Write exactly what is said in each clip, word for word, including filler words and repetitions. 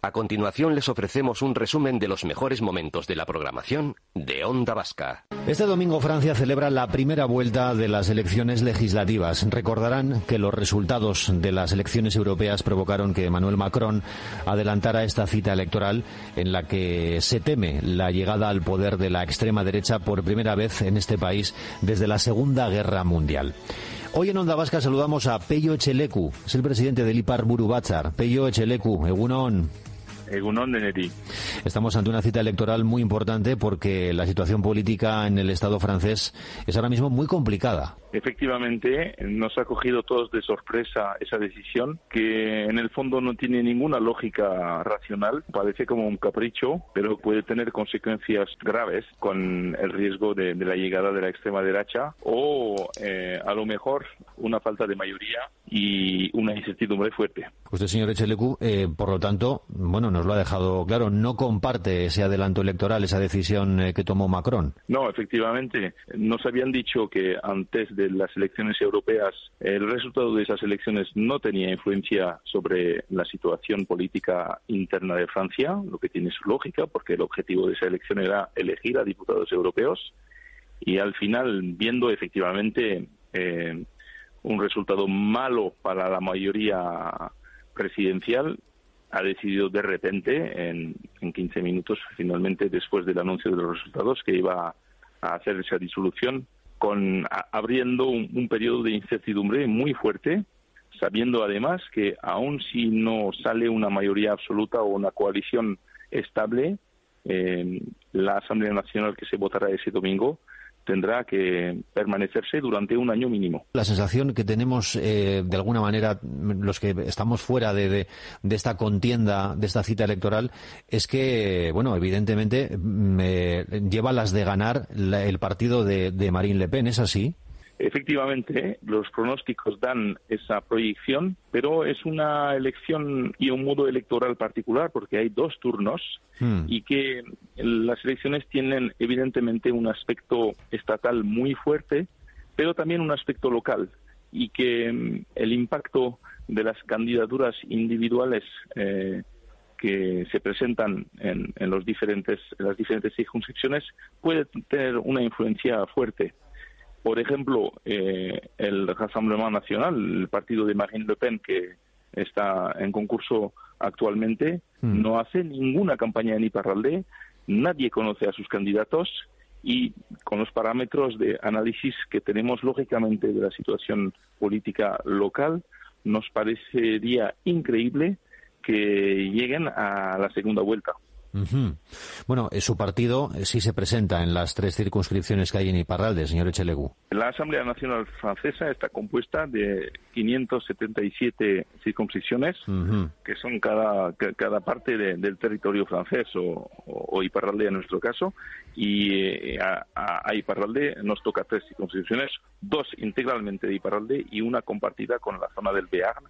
A continuación les ofrecemos un resumen de los mejores momentos de la programación de Onda Vasca. Este domingo Francia celebra la primera vuelta de las elecciones legislativas. Recordarán que los resultados de las elecciones europeas provocaron que Emmanuel Macron adelantara esta cita electoral en la que se teme la llegada al poder de la extrema derecha por primera vez en este país desde la Segunda Guerra Mundial. Hoy en Onda Vasca saludamos a Pello Etxeleku, es el presidente del Ipar Buru Batzar. Pello Etxeleku, egunon. Egunon de Neri. Estamos ante una cita electoral muy importante porque la situación política en el Estado francés es ahora mismo muy complicada. Efectivamente, nos ha cogido todos de sorpresa esa decisión, que en el fondo no tiene ninguna lógica racional, parece como un capricho, pero puede tener consecuencias graves con el riesgo de, de la llegada de la extrema derecha o eh, a lo mejor una falta de mayoría y una incertidumbre fuerte. Usted, señor Etxeleku, eh, por lo tanto, bueno, nos lo ha dejado claro, no comparte ese adelanto electoral, esa decisión eh, que tomó Macron. No, efectivamente, nos habían dicho que antes de las elecciones europeas el resultado de esas elecciones no tenía influencia sobre la situación política interna de Francia, lo que tiene su lógica, porque el objetivo de esa elección era elegir a diputados europeos, y al final, viendo efectivamente eh, un resultado malo para la mayoría presidencial, ha decidido de repente, en, en quince minutos, finalmente, después del anuncio de los resultados, que iba a hacer esa disolución, con a, abriendo un, un periodo de incertidumbre muy fuerte, sabiendo además que aun si no sale una mayoría absoluta o una coalición estable, eh, la Asamblea Nacional que se votará ese domingo tendrá que permanecerse durante un año mínimo. La sensación que tenemos, eh, de alguna manera, los que estamos fuera de, de, de esta contienda, de esta cita electoral, es que, bueno, evidentemente, eh, lleva las de ganar la, el partido de, de Marine Le Pen, ¿es así? Efectivamente, los pronósticos dan esa proyección, pero es una elección y un modo electoral particular porque hay dos turnos hmm. y que las elecciones tienen evidentemente un aspecto estatal muy fuerte, pero también un aspecto local, y que el impacto de las candidaturas individuales eh, que se presentan en, en, los diferentes, en las diferentes circunscripciones puede tener una influencia fuerte. Por ejemplo, eh, el Rassemblement National, el partido de Marine Le Pen que está en concurso actualmente, mm. no hace ninguna campaña en Iparralde, nadie conoce a sus candidatos y con los parámetros de análisis que tenemos lógicamente de la situación política local, nos parecería increíble que lleguen a la segunda vuelta. Uh-huh. Bueno, su partido sí se presenta en las tres circunscripciones que hay en Iparralde, señor Etxeleku. La Asamblea Nacional Francesa está compuesta de quinientas setenta y siete circunscripciones, uh-huh. que son cada, cada parte de, del territorio francés o, o, o Iparralde en nuestro caso, y eh, a, a Iparralde nos toca tres circunscripciones, dos integralmente de Iparralde y una compartida con la zona del Béarn.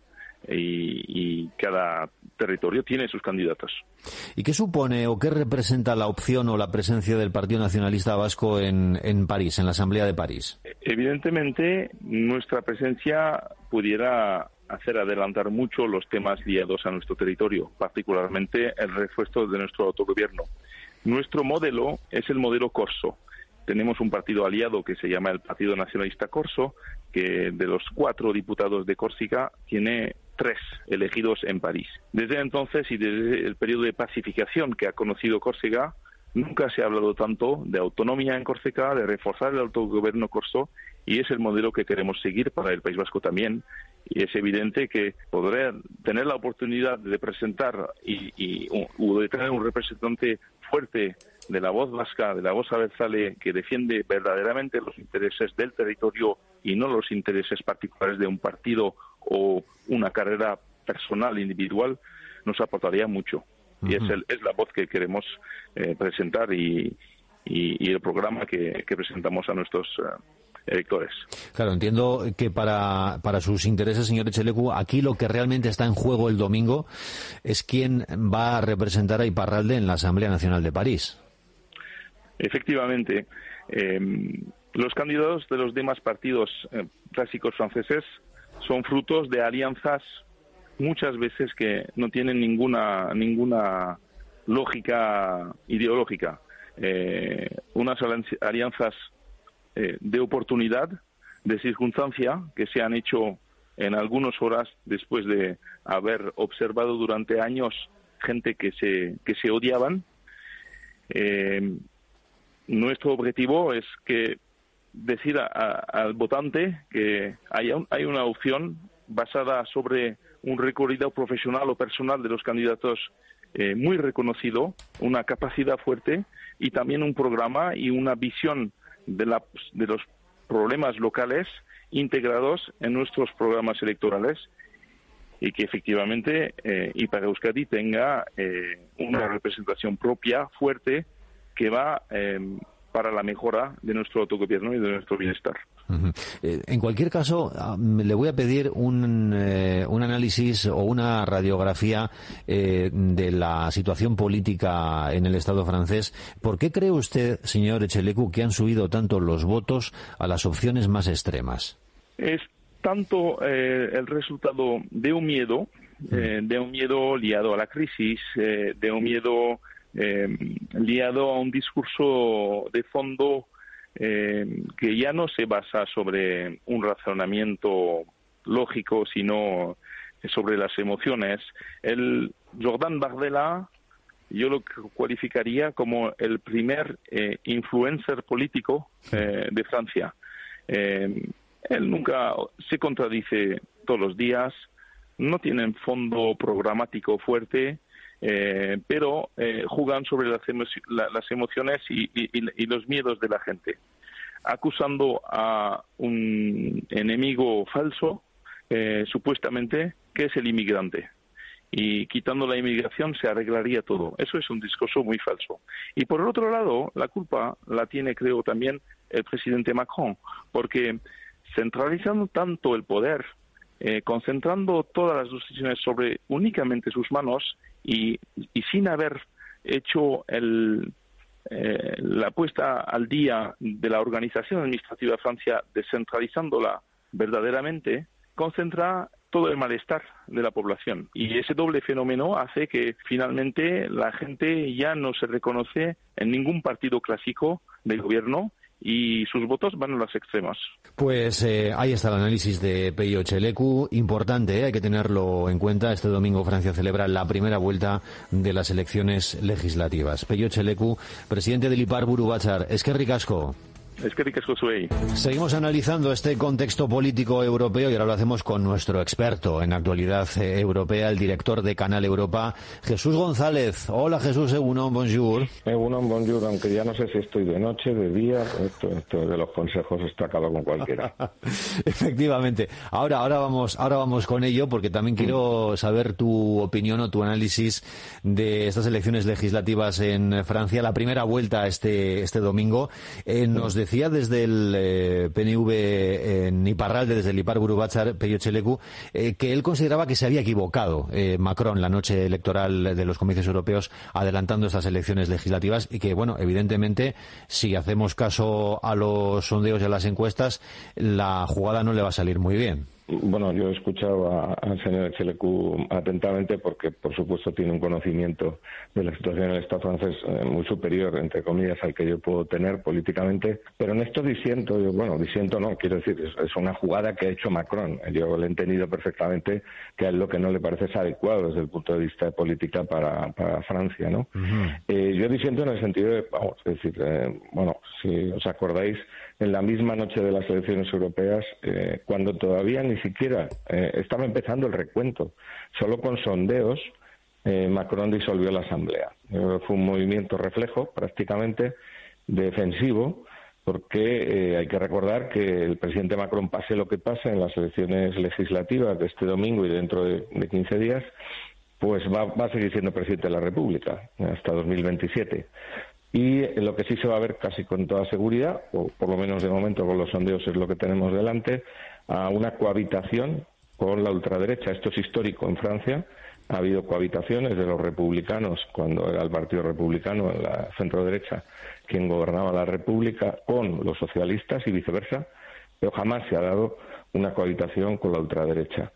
Y, y cada territorio tiene sus candidatos. ¿Y qué supone o qué representa la opción o la presencia del Partido Nacionalista Vasco en, en París, en la Asamblea de París? Evidentemente, nuestra presencia pudiera hacer adelantar mucho los temas liados a nuestro territorio, particularmente el refuerzo de nuestro autogobierno. Nuestro modelo es el modelo corso. Tenemos un partido aliado que se llama el Partido Nacionalista Corso, que de los cuatro diputados de Córcega tiene tres elegidos en París. Desde entonces y desde el periodo de pacificación que ha conocido Córcega, nunca se ha hablado tanto de autonomía en Córcega, de reforzar el autogobierno corso, y es el modelo que queremos seguir para el País Vasco también. Y es evidente que poder tener la oportunidad de presentar y, y o de tener un representante fuerte de la voz vasca, de la voz abertzale, que defiende verdaderamente los intereses del territorio y no los intereses particulares de un partido o una carrera personal, individual, nos aportaría mucho. Uh-huh. Y es, el, es la voz que queremos eh, presentar y, y, y el programa que, que presentamos a nuestros uh, electores. Claro, entiendo que para, para sus intereses, señor Etxeleku, aquí lo que realmente está en juego el domingo es quién va a representar a Iparralde en la Asamblea Nacional de París. Efectivamente, eh, los candidatos de los demás partidos eh, clásicos franceses son frutos de alianzas muchas veces que no tienen ninguna ninguna lógica ideológica. Eh, unas alianzas eh, de oportunidad, de circunstancia, que se han hecho en algunas horas después de haber observado durante años gente que se que se odiaban. Eh, nuestro objetivo es que decir a, a, al votante que hay, un, hay una opción basada sobre un recorrido profesional o personal de los candidatos eh, muy reconocido, una capacidad fuerte y también un programa y una visión de, la, de los problemas locales integrados en nuestros programas electorales y que efectivamente eh, Ipar Euskadi tenga eh, una representación propia, fuerte, que va eh, para la mejora de nuestro autogobierno y de nuestro bienestar. Uh-huh. Eh, en cualquier caso, um, le voy a pedir un, eh, un análisis o una radiografía eh, de la situación política en el Estado francés. ¿Por qué cree usted, señor Echelecu, que han subido tanto los votos a las opciones más extremas? Es tanto eh, el resultado de un miedo, eh, de un miedo liado a la crisis, eh, de un miedo eh, liado a un discurso de fondo eh, que ya no se basa sobre un razonamiento lógico, sino sobre las emociones. El Jordan Bardella yo lo cualificaría como el primer eh, influencer político eh, de Francia. Eh, Él nunca se contradice todos los días, no tienen fondo programático fuerte, eh, pero eh, juegan sobre las, emo la, las emociones y, y, y los miedos de la gente, acusando a un enemigo falso, eh, supuestamente, que es el inmigrante. Y quitando la inmigración se arreglaría todo. Eso es un discurso muy falso. Y por el otro lado, la culpa la tiene, creo, también el presidente Macron, porque centralizando tanto el poder, eh, concentrando todas las decisiones sobre únicamente sus manos y, y sin haber hecho el, eh, la puesta al día de la organización administrativa de Francia, descentralizándola verdaderamente, concentra todo el malestar de la población. Y ese doble fenómeno hace que finalmente la gente ya no se reconoce en ningún partido clásico de gobierno y sus votos van a los extremos. Pues eh, ahí está el análisis de Peio Echelecu, importante, ¿eh? Hay que tenerlo en cuenta. Este domingo Francia celebra la primera vuelta de las elecciones legislativas. Peio Echelecu, presidente del Ipar Buru Batzar. Eskerrik asko. Es que ricasco soy. Seguimos analizando este contexto político europeo y ahora lo hacemos con nuestro experto en actualidad eh, europea, el director de Canal Europa, Jesús González. Hola Jesús, Egunon, bonjour. Egunon, bonjour, aunque ya no sé si estoy de noche, de día, esto, esto de los consejos está acabado con cualquiera. Efectivamente. Ahora, ahora vamos, ahora vamos con ello porque también quiero saber tu opinión o tu análisis de estas elecciones legislativas en Francia, la primera vuelta este, este domingo. Eh, nos decía desde el eh, P N V en Iparralde, desde el Ipar Buru Batzar, Peio Echelecu, eh, que él consideraba que se había equivocado eh, Macron la noche electoral de los comicios europeos adelantando estas elecciones legislativas y que, bueno, evidentemente, si hacemos caso a los sondeos y a las encuestas, la jugada no le va a salir muy bien. Bueno, yo he escuchado al señor Echelecu atentamente porque, por supuesto, tiene un conocimiento de la situación en el Estado francés eh, muy superior, entre comillas, al que yo puedo tener políticamente. Pero en esto disiento, yo, bueno, disiento no, quiero decir, es, es una jugada que ha hecho Macron. Yo le he entendido perfectamente que a él lo que no le parece es adecuado desde el punto de vista de política para, para Francia, ¿no? Uh-huh. eh, yo disiento en el sentido de, vamos, es decir, eh, bueno, si os acordáis, en la misma noche de las elecciones europeas, eh, cuando todavía ni siquiera eh, estaba empezando el recuento, solo con sondeos, eh, Macron disolvió la Asamblea. Eh, fue un movimiento reflejo, prácticamente defensivo, porque eh, hay que recordar que el presidente Macron, pase lo que pase en las elecciones legislativas de este domingo y dentro de, de quince días, pues va, va a seguir siendo presidente de la República hasta dos mil veintisiete. Y lo que sí se va a ver casi con toda seguridad, o por lo menos de momento con los sondeos es lo que tenemos delante, a una cohabitación con la ultraderecha. Esto es histórico en Francia. Ha habido cohabitaciones de los republicanos, cuando era el Partido Republicano, en la centro-derecha, quien gobernaba la República, con los socialistas y viceversa, pero jamás se ha dado una cohabitación con la ultraderecha.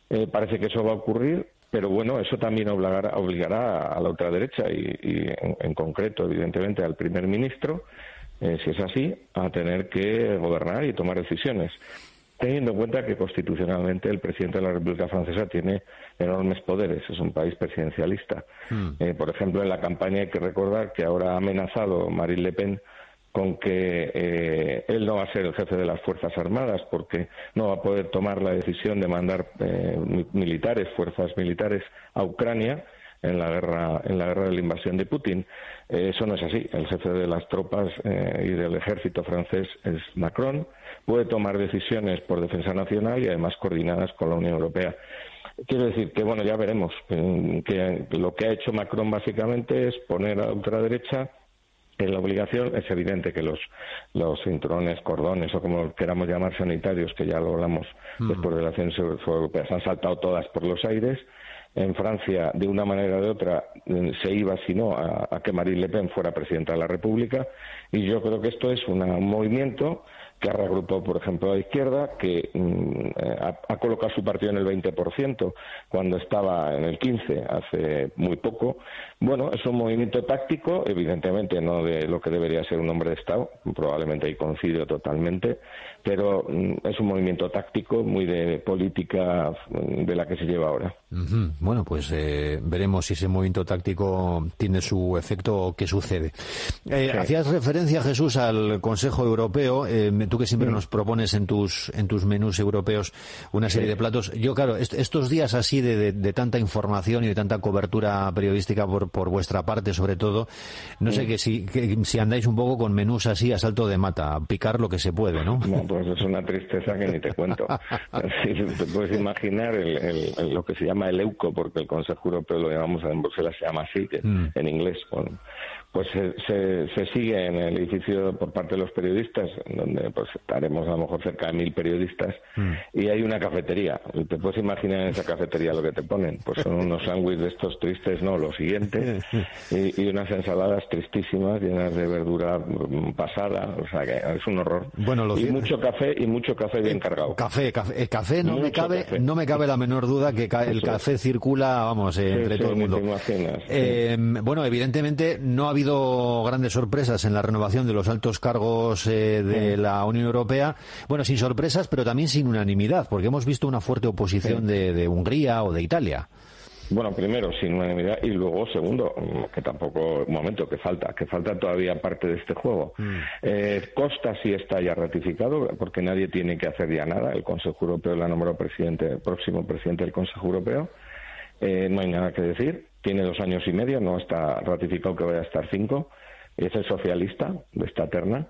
Eh, parece que eso va a ocurrir, pero bueno, eso también obligará, obligará a la ultraderecha y, y en, en concreto, evidentemente, al primer ministro, eh, si es así, a tener que gobernar y tomar decisiones, teniendo en cuenta que constitucionalmente el presidente de la República Francesa tiene enormes poderes, es un país presidencialista. Mm. Eh, por ejemplo, en la campaña hay que recordar que ahora ha amenazado Marine Le Pen con que eh, él no va a ser el jefe de las Fuerzas Armadas porque no va a poder tomar la decisión de mandar eh, militares, fuerzas militares a Ucrania en la guerra en la guerra de la invasión de Putin. Eh, eso no es así. El jefe de las tropas eh, y del ejército francés es Macron. Puede tomar decisiones por defensa nacional y además coordinadas con la Unión Europea. Quiero decir que, bueno, ya veremos que, que lo que ha hecho Macron básicamente es poner a la ultraderecha en la obligación. Es evidente que los, los cinturones, cordones o como queramos llamar sanitarios, que ya lo hablamos mm. después de las elecciones europeas, han saltado todas por los aires. En Francia, de una manera o de otra, se iba, si no, a, a que Marine Le Pen fuera presidenta de la República. Y yo creo que esto es una, un movimiento que ha reagrupado, por ejemplo, a la izquierda, que mm, ha, ha colocado su partido en el veinte por ciento cuando estaba en el quince por ciento hace muy poco. Bueno, es un movimiento táctico, evidentemente no de lo que debería ser un hombre de Estado, probablemente ahí coincido totalmente, pero mm, es un movimiento táctico muy de política de la que se lleva ahora. Uh-huh. Bueno, pues eh, veremos si ese movimiento táctico tiene su efecto o qué sucede. Eh, sí. Hacías referencia, Jesús, al Consejo Europeo. Eh, tú que siempre mm. nos propones en tus en tus menús europeos una serie sí. de platos. Yo, claro, est- estos días así de, de, de tanta información y de tanta cobertura periodística por, por vuestra parte, sobre todo, no mm. sé que si, que si andáis un poco con menús así a salto de mata, picar lo que se puede, ¿no? No, pues es una tristeza que ni te cuento. Sí, te puedes imaginar el, el, el, lo que se llama el EUCO, porque el Consejo Europeo lo llamamos en Bruselas, se llama así, que mm. en inglés, con, pues se, se, se sigue en el edificio por parte de los periodistas, donde pues estaremos a lo mejor cerca de mil periodistas, mm. y hay una cafetería. Te puedes imaginar en esa cafetería lo que te ponen, pues son unos sándwiches de estos tristes, no, lo siguiente, y, y unas ensaladas tristísimas, llenas de verdura pasada, o sea que es un horror. Bueno, lo y c- mucho café, y mucho café bien cargado. Café, café, el café no me cabe, café. no me cabe la menor duda que ca- el café circula, vamos, eh, sí, entre sí, todo el mundo. Imaginas, eh, sí. Bueno, evidentemente no ha habido grandes sorpresas en la renovación de los altos cargos eh, de sí. la Unión Europea. Bueno, sin sorpresas, pero también sin unanimidad, porque hemos visto una fuerte oposición sí. de, de Hungría o de Italia. Bueno, primero, sin unanimidad, y luego, segundo, que tampoco, un momento, que falta, que falta todavía parte de este juego. Mm. Eh, Costa sí está ya ratificado, porque nadie tiene que hacer ya nada. El Consejo Europeo lo ha nombrado presidente, próximo presidente del Consejo Europeo. Eh, no hay nada que decir. Tiene dos años y medio, no está ratificado que vaya a estar cinco. Es el socialista de esta terna.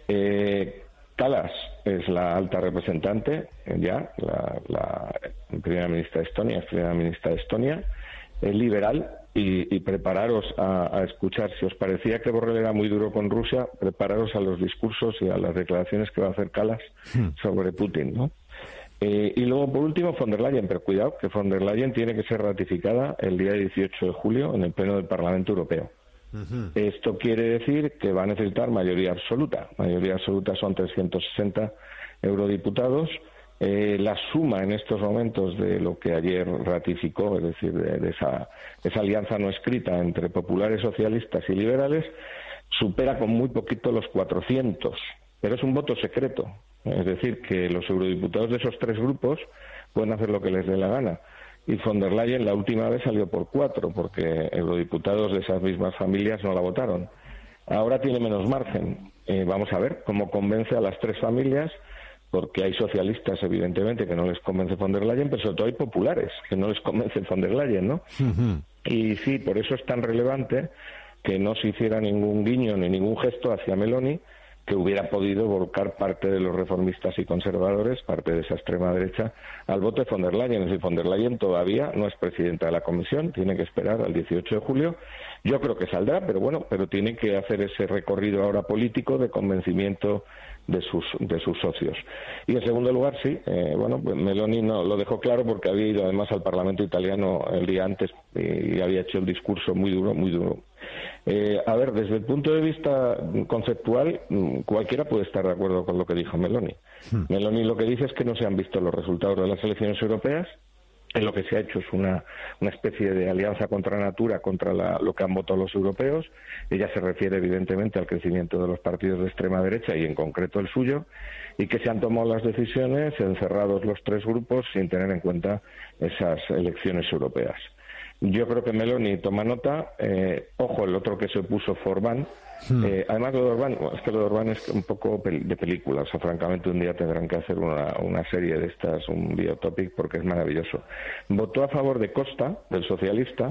Eh, Kallas es la alta representante, ya, la, la primera ministra de Estonia, es primera ministra de Estonia, es liberal, y, y prepararos a, a escuchar, si os parecía que Borrell era muy duro con Rusia, prepararos a los discursos y a las declaraciones que va a hacer Kallas hmm. sobre Putin, ¿no? Eh, y luego, por último, von der Leyen, pero cuidado, que von der Leyen tiene que ser ratificada el día dieciocho de julio en el Pleno del Parlamento Europeo. Uh-huh. Esto quiere decir que va a necesitar mayoría absoluta. Mayoría absoluta son trescientos sesenta eurodiputados. Eh, la suma en estos momentos de lo que ayer ratificó, es decir, de, de esa, esa alianza no escrita entre populares, socialistas y liberales, supera con muy poquito los cuatrocientos. Pero es un voto secreto. Es decir, que los eurodiputados de esos tres grupos pueden hacer lo que les dé la gana. Y von der Leyen la última vez salió por cuatro, porque eurodiputados de esas mismas familias no la votaron. Ahora tiene menos margen. Eh, vamos a ver cómo convence a las tres familias, porque hay socialistas, evidentemente, que no les convence von der Leyen, pero sobre todo hay populares que no les convence von der Leyen, ¿no? Uh-huh. Y sí, por eso es tan relevante que no se hiciera ningún guiño ni ningún gesto hacia Meloni, que hubiera podido volcar parte de los reformistas y conservadores, parte de esa extrema derecha, al voto de von der Leyen. Es decir, von der Leyen todavía no es presidenta de la Comisión, tiene que esperar al dieciocho de julio. Yo creo que saldrá, pero bueno, pero tiene que hacer ese recorrido ahora político de convencimiento de sus de sus socios. Y en segundo lugar, sí, eh, bueno, pues Meloni no lo dejó claro porque había ido además al Parlamento italiano el día antes y, y había hecho el discurso muy duro, muy duro. Eh, a ver, desde el punto de vista conceptual, cualquiera puede estar de acuerdo con lo que dijo Meloni. Hmm. Meloni lo que dice es que no se han visto los resultados de las elecciones europeas En lo que se ha hecho es una, una especie de alianza contra natura, contra la, lo que han votado los europeos. Ella se refiere evidentemente al crecimiento de los partidos de extrema derecha y en concreto el suyo, y que se han tomado las decisiones encerrados los tres grupos sin tener en cuenta esas elecciones europeas. Yo creo que Meloni toma nota. Eh, ojo, el otro que se opuso fue Orbán. Hmm. Eh, además, lo de Orbán, bueno, es que lo de Orbán es un poco de película. O sea, francamente, un día tendrán que hacer una, una serie de estas, un biotopic, porque es maravilloso. Votó a favor de Costa, del socialista.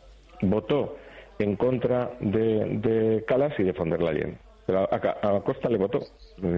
Votó en contra de, de Kallas y de von der Leyen. Pero a, a, a Costa le votó.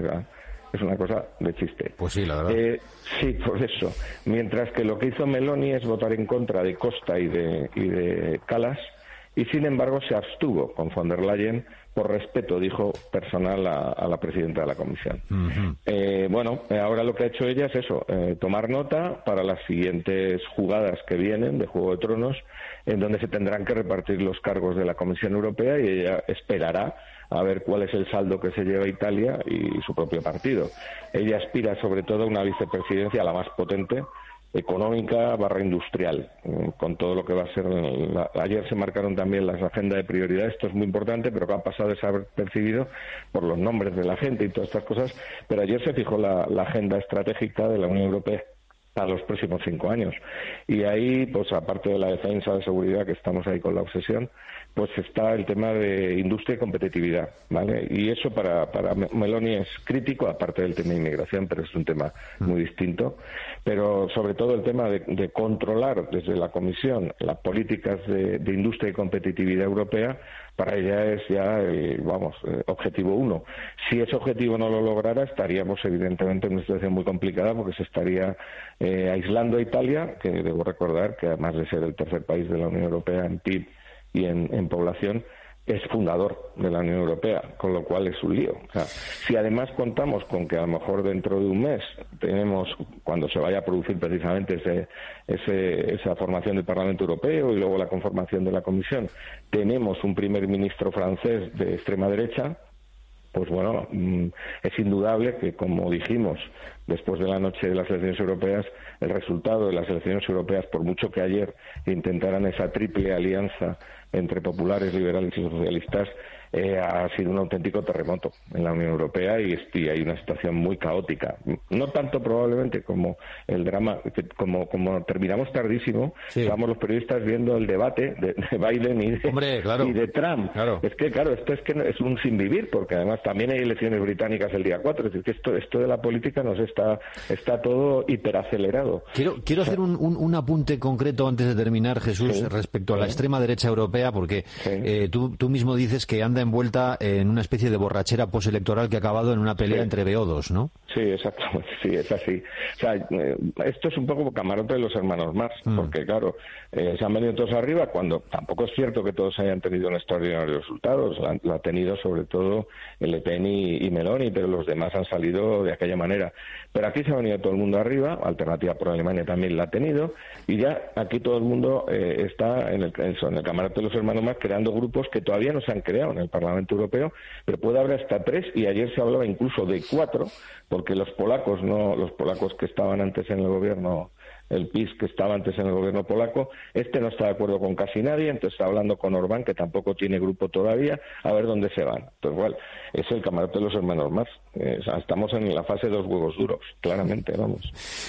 Es una cosa de chiste. Pues sí, la verdad. Eh, sí, por eso. Mientras que lo que hizo Meloni es votar en contra de Costa y de, y de Kallas, y sin embargo se abstuvo con von der Leyen por respeto, dijo, personal a, a la presidenta de la Comisión. Uh-huh. Eh, bueno, ahora lo que ha hecho ella es eso, eh, tomar nota para las siguientes jugadas que vienen de Juego de Tronos, en donde se tendrán que repartir los cargos de la Comisión Europea, y ella esperará a ver cuál es el saldo que se lleva Italia y su propio partido. Ella aspira sobre todo a una vicepresidencia, la más potente, económica barra industrial, con todo lo que va a ser. La, ayer se marcaron también las agendas de prioridad. Esto es muy importante, pero que ha pasado desapercibido por los nombres de la gente y todas estas cosas. Pero ayer se fijó la, la agenda estratégica de la Unión Europea a los próximos cinco años. Y ahí, pues aparte de la defensa, de seguridad, que estamos ahí con la obsesión, pues está el tema de industria y competitividad, ¿vale? Y eso para, para Meloni es crítico, aparte del tema de inmigración, pero es un tema muy distinto. Pero sobre todo el tema de, de controlar desde la Comisión las políticas de, de industria y competitividad europea, para ella es ya, el, vamos, eh, objetivo uno. Si ese objetivo no lo lograra, estaríamos evidentemente en una situación muy complicada, porque se estaría eh, aislando a Italia, que debo recordar que además de ser el tercer país de la Unión Europea en P I B y en, en población, es fundador de la Unión Europea, con lo cual es un lío. O sea, si además contamos con que a lo mejor dentro de un mes tenemos, cuando se vaya a producir precisamente ese, ese, esa formación del Parlamento Europeo y luego la conformación de la Comisión, tenemos un primer ministro francés de extrema derecha, pues bueno, es indudable que, como dijimos, después de la noche de las elecciones europeas, el resultado de las elecciones europeas, por mucho que ayer intentaran esa triple alianza entre populares, liberales y socialistas, eh, ha sido un auténtico terremoto en la Unión Europea, y, y hay una situación muy caótica. No tanto probablemente como el drama, que como, como terminamos tardísimo, sí. Estábamos los periodistas viendo el debate de, de Biden y de, Hombre, claro. y de Trump. Claro. Es que, claro, esto es que es un sinvivir, porque además también hay elecciones británicas el día cuatro, es decir, que esto, esto de la política nos está, está todo hiperacelerado. Quiero, quiero o sea, hacer un, un, un apunte concreto antes de terminar, Jesús, sí, respecto a la sí. extrema derecha europea, porque sí. eh, tú, tú mismo dices que anda envuelta en una especie de borrachera postelectoral que ha acabado en una pelea sí. entre beodos, ¿no? Sí, exactamente, sí, es así. O sea, eh, esto es un poco camarote de los hermanos Marx, mm. porque claro, eh, se han venido todos arriba, cuando tampoco es cierto que todos hayan tenido un extraordinario resultado. La, lo ha tenido sobre todo el Le Pen y, y Meloni, pero los demás han salido de aquella manera. Pero aquí se ha venido todo el mundo arriba, Alternativa por Alemania también la ha tenido, y ya aquí todo el mundo eh, está en el, en el camarote de los hermanos Marx, creando grupos que todavía no se han creado en el Parlamento Europeo, pero puede haber hasta tres, y ayer se hablaba incluso de cuatro, porque los polacos no, los polacos que estaban antes en el gobierno, el P I S que estaba antes en el gobierno polaco, este no está de acuerdo con casi nadie, entonces está hablando con Orbán, que tampoco tiene grupo todavía, a ver dónde se van. Entonces, igual, es el camarote de los hermanos Marx. Eh, o sea, estamos en la fase de los huevos duros, claramente, vamos.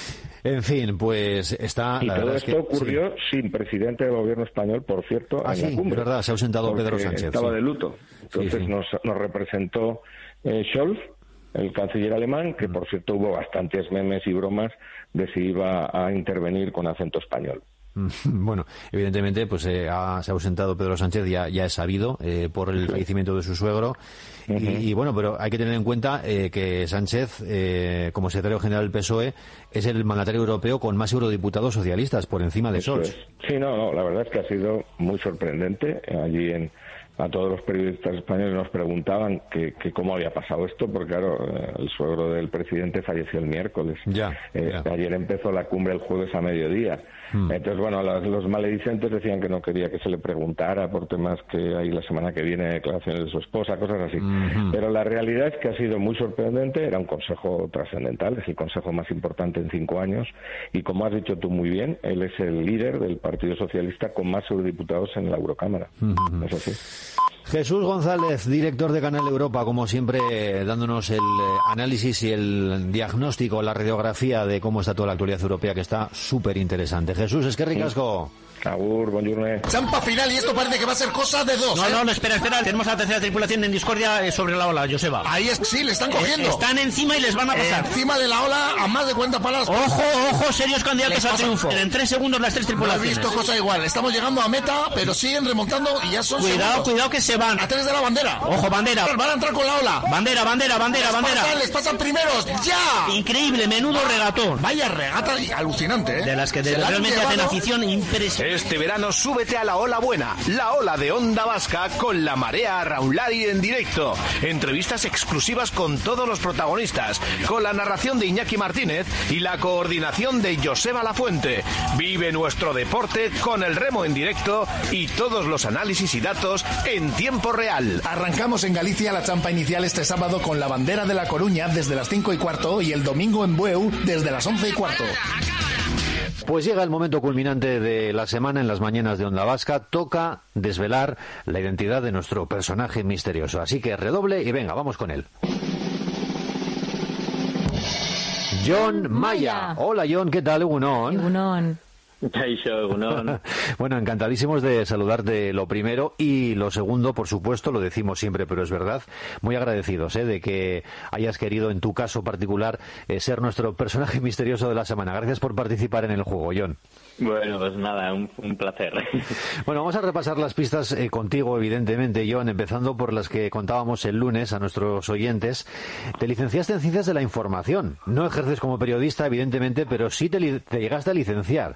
En fin, pues está... Y la todo verdad esto es que, ocurrió sí. sin presidente del gobierno español, por cierto, ah, en sí, la cumbre. Es verdad, se ha ausentado Pedro Sánchez. Estaba sí. de luto. Entonces sí, sí. Nos, nos representó eh, Scholz, el canciller alemán, que por cierto hubo bastantes memes y bromas de si iba a intervenir con acento español. Bueno, evidentemente pues eh, ha, se ha ausentado Pedro Sánchez, ya, ya es sabido, eh, por el sí. fallecimiento de su suegro. Uh-huh. y, y bueno, pero hay que tener en cuenta eh, que Sánchez, eh, como secretario general del P S O E, es el mandatario europeo con más eurodiputados socialistas, por encima de Scholz. Sí, no, no, la verdad es que ha sido muy sorprendente allí en, a todos los periodistas españoles nos preguntaban que, que cómo había pasado esto, porque claro, el suegro del presidente falleció el miércoles. Ya, eh, ya. Ayer empezó la cumbre el jueves a mediodía. Hmm. Entonces, bueno, los, los maledicentes decían que no quería que se le preguntara por temas que hay la semana que viene, declaraciones de su esposa, cosas así. Mm-hmm. Pero la realidad es que ha sido muy sorprendente, era un consejo trascendental, es el consejo más importante en cinco años, y como has dicho tú muy bien, él es el líder del Partido Socialista con más eurodiputados en la Eurocámara. Mm-hmm. Eso sí. Jesús González, director de Canal Europa, como siempre, dándonos el análisis y el diagnóstico, la radiografía de cómo está toda la actualidad europea, que está súper interesante. Jesús, es que ricasco. Agur, buongiorno. Zampa final y esto parece que va a ser cosa de dos. No, ¿eh? no, no, espera, espera. Tenemos a la tercera tripulación en discordia eh, sobre la ola, Joseba. Ahí es, sí, le están cogiendo. Eh, están encima y les van a pasar. Eh, encima de la ola a más de cuarenta palas. Ojo, ojo, serios candidatos al triunfo. En tres segundos las tres tripulaciones. No he visto cosa igual. Estamos llegando a meta, pero siguen remontando y ya son Cuidado, segundos. cuidado que se van. A tres de la bandera. Ojo, bandera. Van a entrar con la ola. Bandera, bandera, bandera, les bandera. Pasan, les pasan primeros, ya. Increíble, menudo ah, regatón. Vaya regata alucinante, ¿eh? De las que de realmente hacen afición impresionante. Este verano súbete a la ola buena, la ola de Onda Vasca con la marea Raulari en directo. Entrevistas exclusivas con todos los protagonistas, con la narración de Iñaki Martínez y la coordinación de Joseba Lafuente. Vive nuestro deporte con el remo en directo y todos los análisis y datos en tiempo real. Arrancamos en Galicia la champa inicial este sábado con la bandera de La Coruña desde las cinco y cuarto y el domingo en Bueu desde las once y cuarto. Pues llega el momento culminante de la semana en las mañanas de Onda Vasca. Toca desvelar la identidad de nuestro personaje misterioso. Así que redoble y venga, vamos con él. John Maya. Hola, John, ¿qué tal? Egunon. Egunon. Bueno, encantadísimos de saludarte, lo primero, y lo segundo, por supuesto, lo decimos siempre, pero es verdad, muy agradecidos ¿eh? de que hayas querido, en tu caso particular, eh, ser nuestro personaje misterioso de la semana. Gracias por participar en el juego, John. Bueno, pues nada, un, un placer. Bueno, vamos a repasar las pistas eh, contigo, evidentemente, John, empezando por las que contábamos el lunes a nuestros oyentes. Te licenciaste en Ciencias de la Información. No ejerces como periodista, evidentemente, pero sí te, li- te llegaste a licenciar.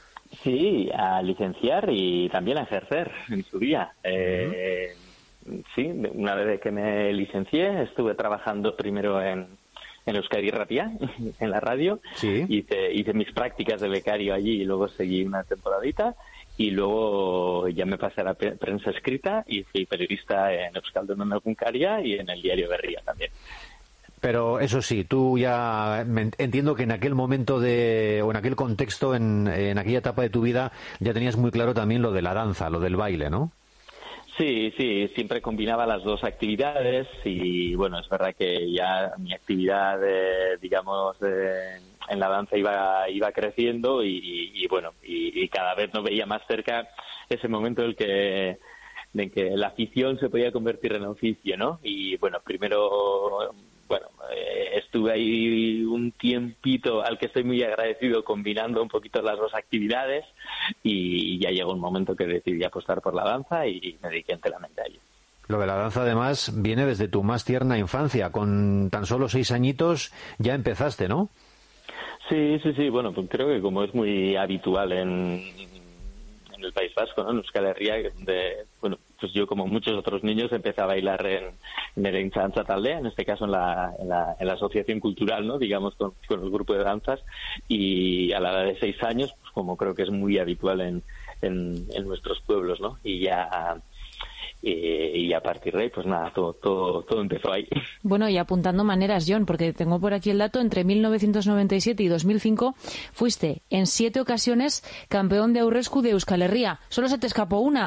Sí, a licenciar y también a ejercer en su día. Eh, uh-huh. Sí, una vez que me licencié, estuve trabajando primero en, en Euskadi Ratia, en la radio. Sí. Hice, hice mis prácticas de becario allí y luego seguí una temporadita. Y luego ya me pasé a la prensa escrita y fui periodista en Euskaldunon Egunkaria y en el diario Berria también. Pero eso sí, tú ya entiendo que en aquel momento de, o en aquel contexto, en, en aquella etapa de tu vida, ya tenías muy claro también lo de la danza, lo del baile, ¿no? Sí, sí, siempre combinaba las dos actividades y bueno, es verdad que ya mi actividad, eh, digamos, eh, en la danza iba iba creciendo y, y, y bueno, y, y cada vez no veía más cerca ese momento en el que de que la afición se podía convertir en oficio, ¿no? Y bueno, primero... Bueno, eh, estuve ahí un tiempito al que estoy muy agradecido combinando un poquito las dos actividades y ya llegó un momento que decidí apostar por la danza y me dediqué enteramente a ello. Lo de la danza, además, viene desde tu más tierna infancia. Con tan solo seis añitos ya empezaste, ¿no? Sí, sí, sí. Bueno, pues creo que como es muy habitual en, en el País Vasco, ¿no? En Euskal Herria, de, bueno, pues yo, como muchos otros niños, empecé a bailar en, en el Entzantza Taldea, en este caso en la, en la, en la asociación cultural, ¿no? Digamos, con, con el grupo de danzas, y a la edad de seis años, pues como creo que es muy habitual en, en, en nuestros pueblos, ¿no? Y ya... Eh, y a partir de ahí, pues nada, todo, todo, todo empezó ahí. Bueno, y apuntando maneras, John, porque tengo por aquí el dato, entre mil novecientos noventa y siete y dos mil cinco fuiste en siete ocasiones campeón de Aurresku de Euskal Herria. Solo se te escapó una.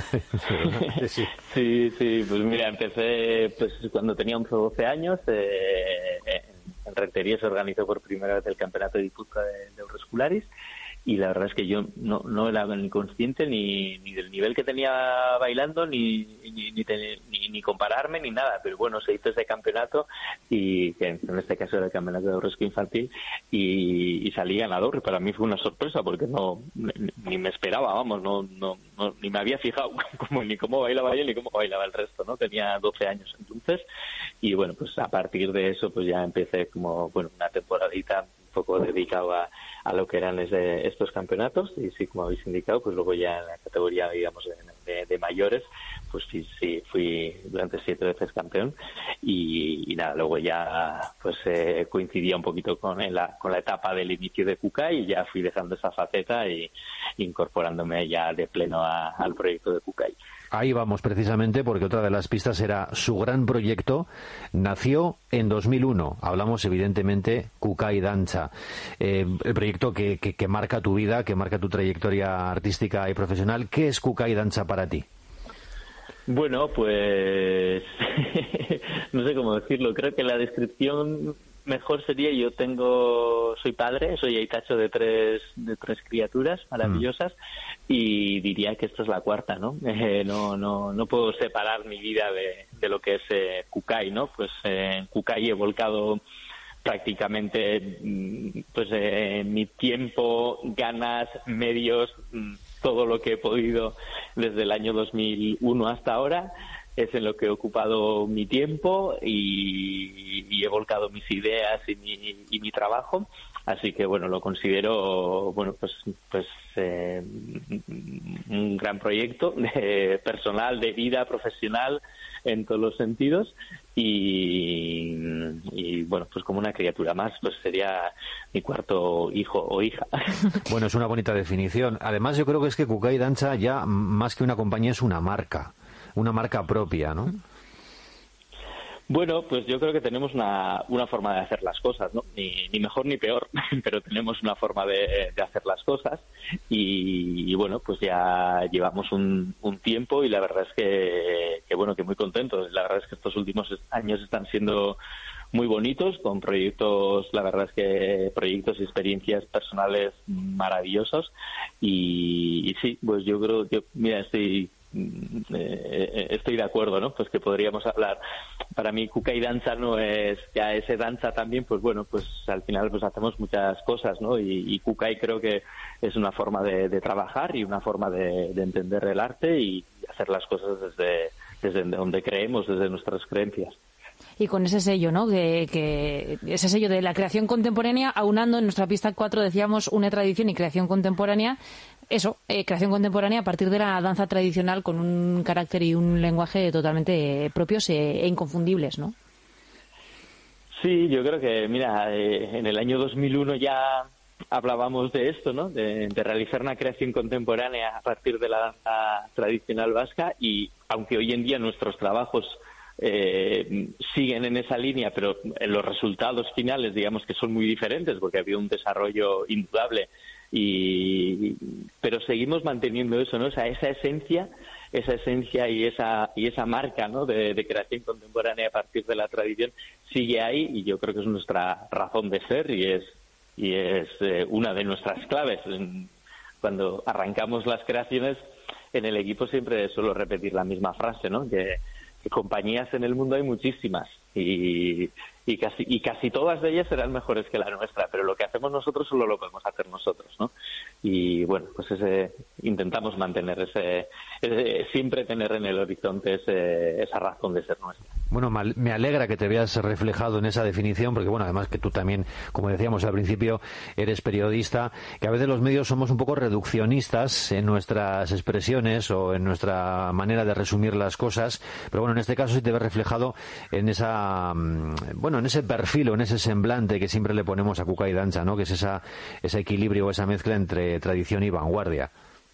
sí, sí, pues mira, empecé pues cuando tenía once o doce años. Eh, en Rentería se organizó por primera vez el campeonato de Guipúzcoa de, de Aurreskularis. Y la verdad es que yo no, no era ni consciente ni, ni del nivel que tenía bailando, ni ni, ni, ni ni compararme, ni nada. Pero bueno, se hizo ese campeonato, y que en este caso era el campeonato de Aurresku infantil, y, y salí ganador. Y para mí fue una sorpresa, porque no ni, ni me esperaba, vamos, no, no, no ni me había fijado como, ni cómo bailaba yo ni cómo bailaba el resto, ¿no? Tenía doce años entonces, y bueno, pues a partir de eso pues ya empecé como, bueno, una temporadita poco dedicado a, a lo que eran ese, estos campeonatos, y sí, como habéis indicado, pues luego ya en la categoría, digamos, de, de, de mayores, pues sí, sí, fui durante siete veces campeón, y, y nada, luego ya pues eh, coincidía un poquito con la, con la etapa del inicio de Kukai, y ya fui dejando esa faceta y incorporándome ya de pleno a, al proyecto de Kukai. Ahí vamos precisamente, porque otra de las pistas era su gran proyecto. Nació en dos mil uno. Hablamos evidentemente Kukai Dantza, eh, el proyecto que, que, que marca tu vida, que marca tu trayectoria artística y profesional. ¿Qué es Kukai Dantza para ti? Bueno, pues no sé cómo decirlo. Creo que la descripción mejor sería: yo tengo, soy padre, soy aitacho de tres de tres criaturas maravillosas, mm. y diría que esta es la cuarta, ¿no? Eh, no no no puedo separar mi vida de, de lo que es eh, Kukai, ¿no? Pues eh, en Kukai he volcado prácticamente pues eh, mi tiempo, ganas, medios, todo lo que he podido desde el año dos mil uno hasta ahora. Es en lo que he ocupado mi tiempo y, y he volcado mis ideas y mi, y mi trabajo. Así que, bueno, lo considero, bueno, pues, pues eh, un gran proyecto de, personal, de vida, profesional, en todos los sentidos. Y, y, bueno, pues como una criatura más, pues sería mi cuarto hijo o hija. Bueno, es una bonita definición. Además, yo creo que es que Kukai Dantza ya, más que una compañía, es una marca. Una marca propia, ¿no? Bueno, pues yo creo que tenemos una, una forma de hacer las cosas, ¿no? Ni, ni mejor ni peor, pero tenemos una forma de, de hacer las cosas y, y bueno, pues ya llevamos un, un tiempo y la verdad es que, que, bueno, que muy contentos. La verdad es que estos últimos años están siendo muy bonitos, con proyectos, la verdad es que proyectos y experiencias personales maravillosos y, y sí, pues yo creo que, mira, estoy... Eh, estoy de acuerdo, ¿no? Pues que podríamos hablar. Para mí Kukai Dantza no es ya ese danza también, pues bueno, pues al final pues hacemos muchas cosas, ¿no? Y, y Kukai creo que es una forma de, de trabajar y una forma de, de entender el arte y hacer las cosas desde desde donde creemos, desde nuestras creencias. Y con ese sello, ¿no? Que, que ese sello de la creación contemporánea, aunando en nuestra pista cuatro, decíamos, une tradición y creación contemporánea. Eso, eh, creación contemporánea a partir de la danza tradicional con un carácter y un lenguaje totalmente propios e, e inconfundibles, ¿no? Sí, yo creo que, mira, eh, en el año dos mil uno ya hablábamos de esto, ¿no? De, de realizar una creación contemporánea a partir de la danza tradicional vasca y aunque hoy en día nuestros trabajos Eh, siguen en esa línea, pero en los resultados finales digamos que son muy diferentes porque ha habido un desarrollo indudable y pero seguimos manteniendo eso, ¿no? O sea, esa esencia esa esencia y esa y esa marca, ¿no? de, de creación contemporánea a partir de la tradición sigue ahí y yo creo que es nuestra razón de ser y es y es eh, una de nuestras claves. Cuando arrancamos las creaciones en el equipo siempre suelo repetir la misma frase, ¿no? Que compañías en el mundo hay muchísimas y, y casi y casi todas de ellas serán mejores que la nuestra, pero lo que hacemos nosotros solo lo podemos hacer nosotros, ¿no? Y bueno, pues ese intentamos mantener ese, ese siempre tener en el horizonte ese, esa razón de ser nuestra. Bueno, me alegra que te veas reflejado en esa definición, porque bueno, además que tú también, como decíamos al principio, eres periodista, que a veces los medios somos un poco reduccionistas en nuestras expresiones o en nuestra manera de resumir las cosas, pero bueno, en este caso sí te ves reflejado en esa, bueno, en ese perfil o en ese semblante que siempre le ponemos a Kukai Dantza, ¿no? Que es esa, ese equilibrio o esa mezcla entre tradición y vanguardia.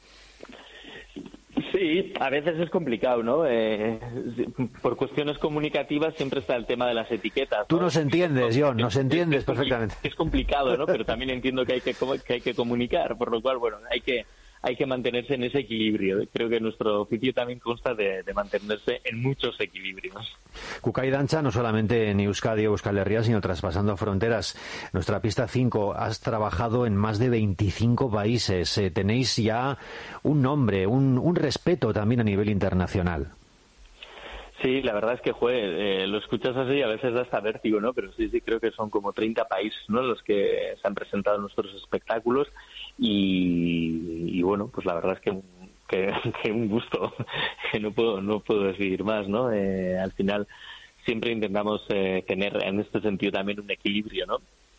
Sí, a veces es complicado, ¿no? Eh, por cuestiones comunicativas siempre está el tema de las etiquetas, ¿no? Tú nos entiendes, John, nos entiendes es, perfectamente. Es complicado, ¿no? Pero también entiendo que hay que, que hay que comunicar, por lo cual, bueno, hay que hay que mantenerse en ese equilibrio. Creo que nuestro oficio también consta de, de mantenerse en muchos equilibrios. Kukai Dantza, no solamente en Euskadi o Euskal Herria, sino traspasando fronteras. Nuestra pista cinco, has trabajado en más de veinticinco países. Eh, tenéis ya un nombre, un, un respeto también a nivel internacional. Sí, la verdad es que, joder, eh, lo escuchas así y a veces da hasta vértigo, ¿no? Pero sí, sí, creo que son como treinta países, ¿no?, los que se han presentado en nuestros espectáculos y, y bueno, pues la verdad es que, que, que un gusto, que no puedo no puedo decir más, ¿no? Eh, al final siempre intentamos eh, tener en este sentido también un equilibrio, ¿no?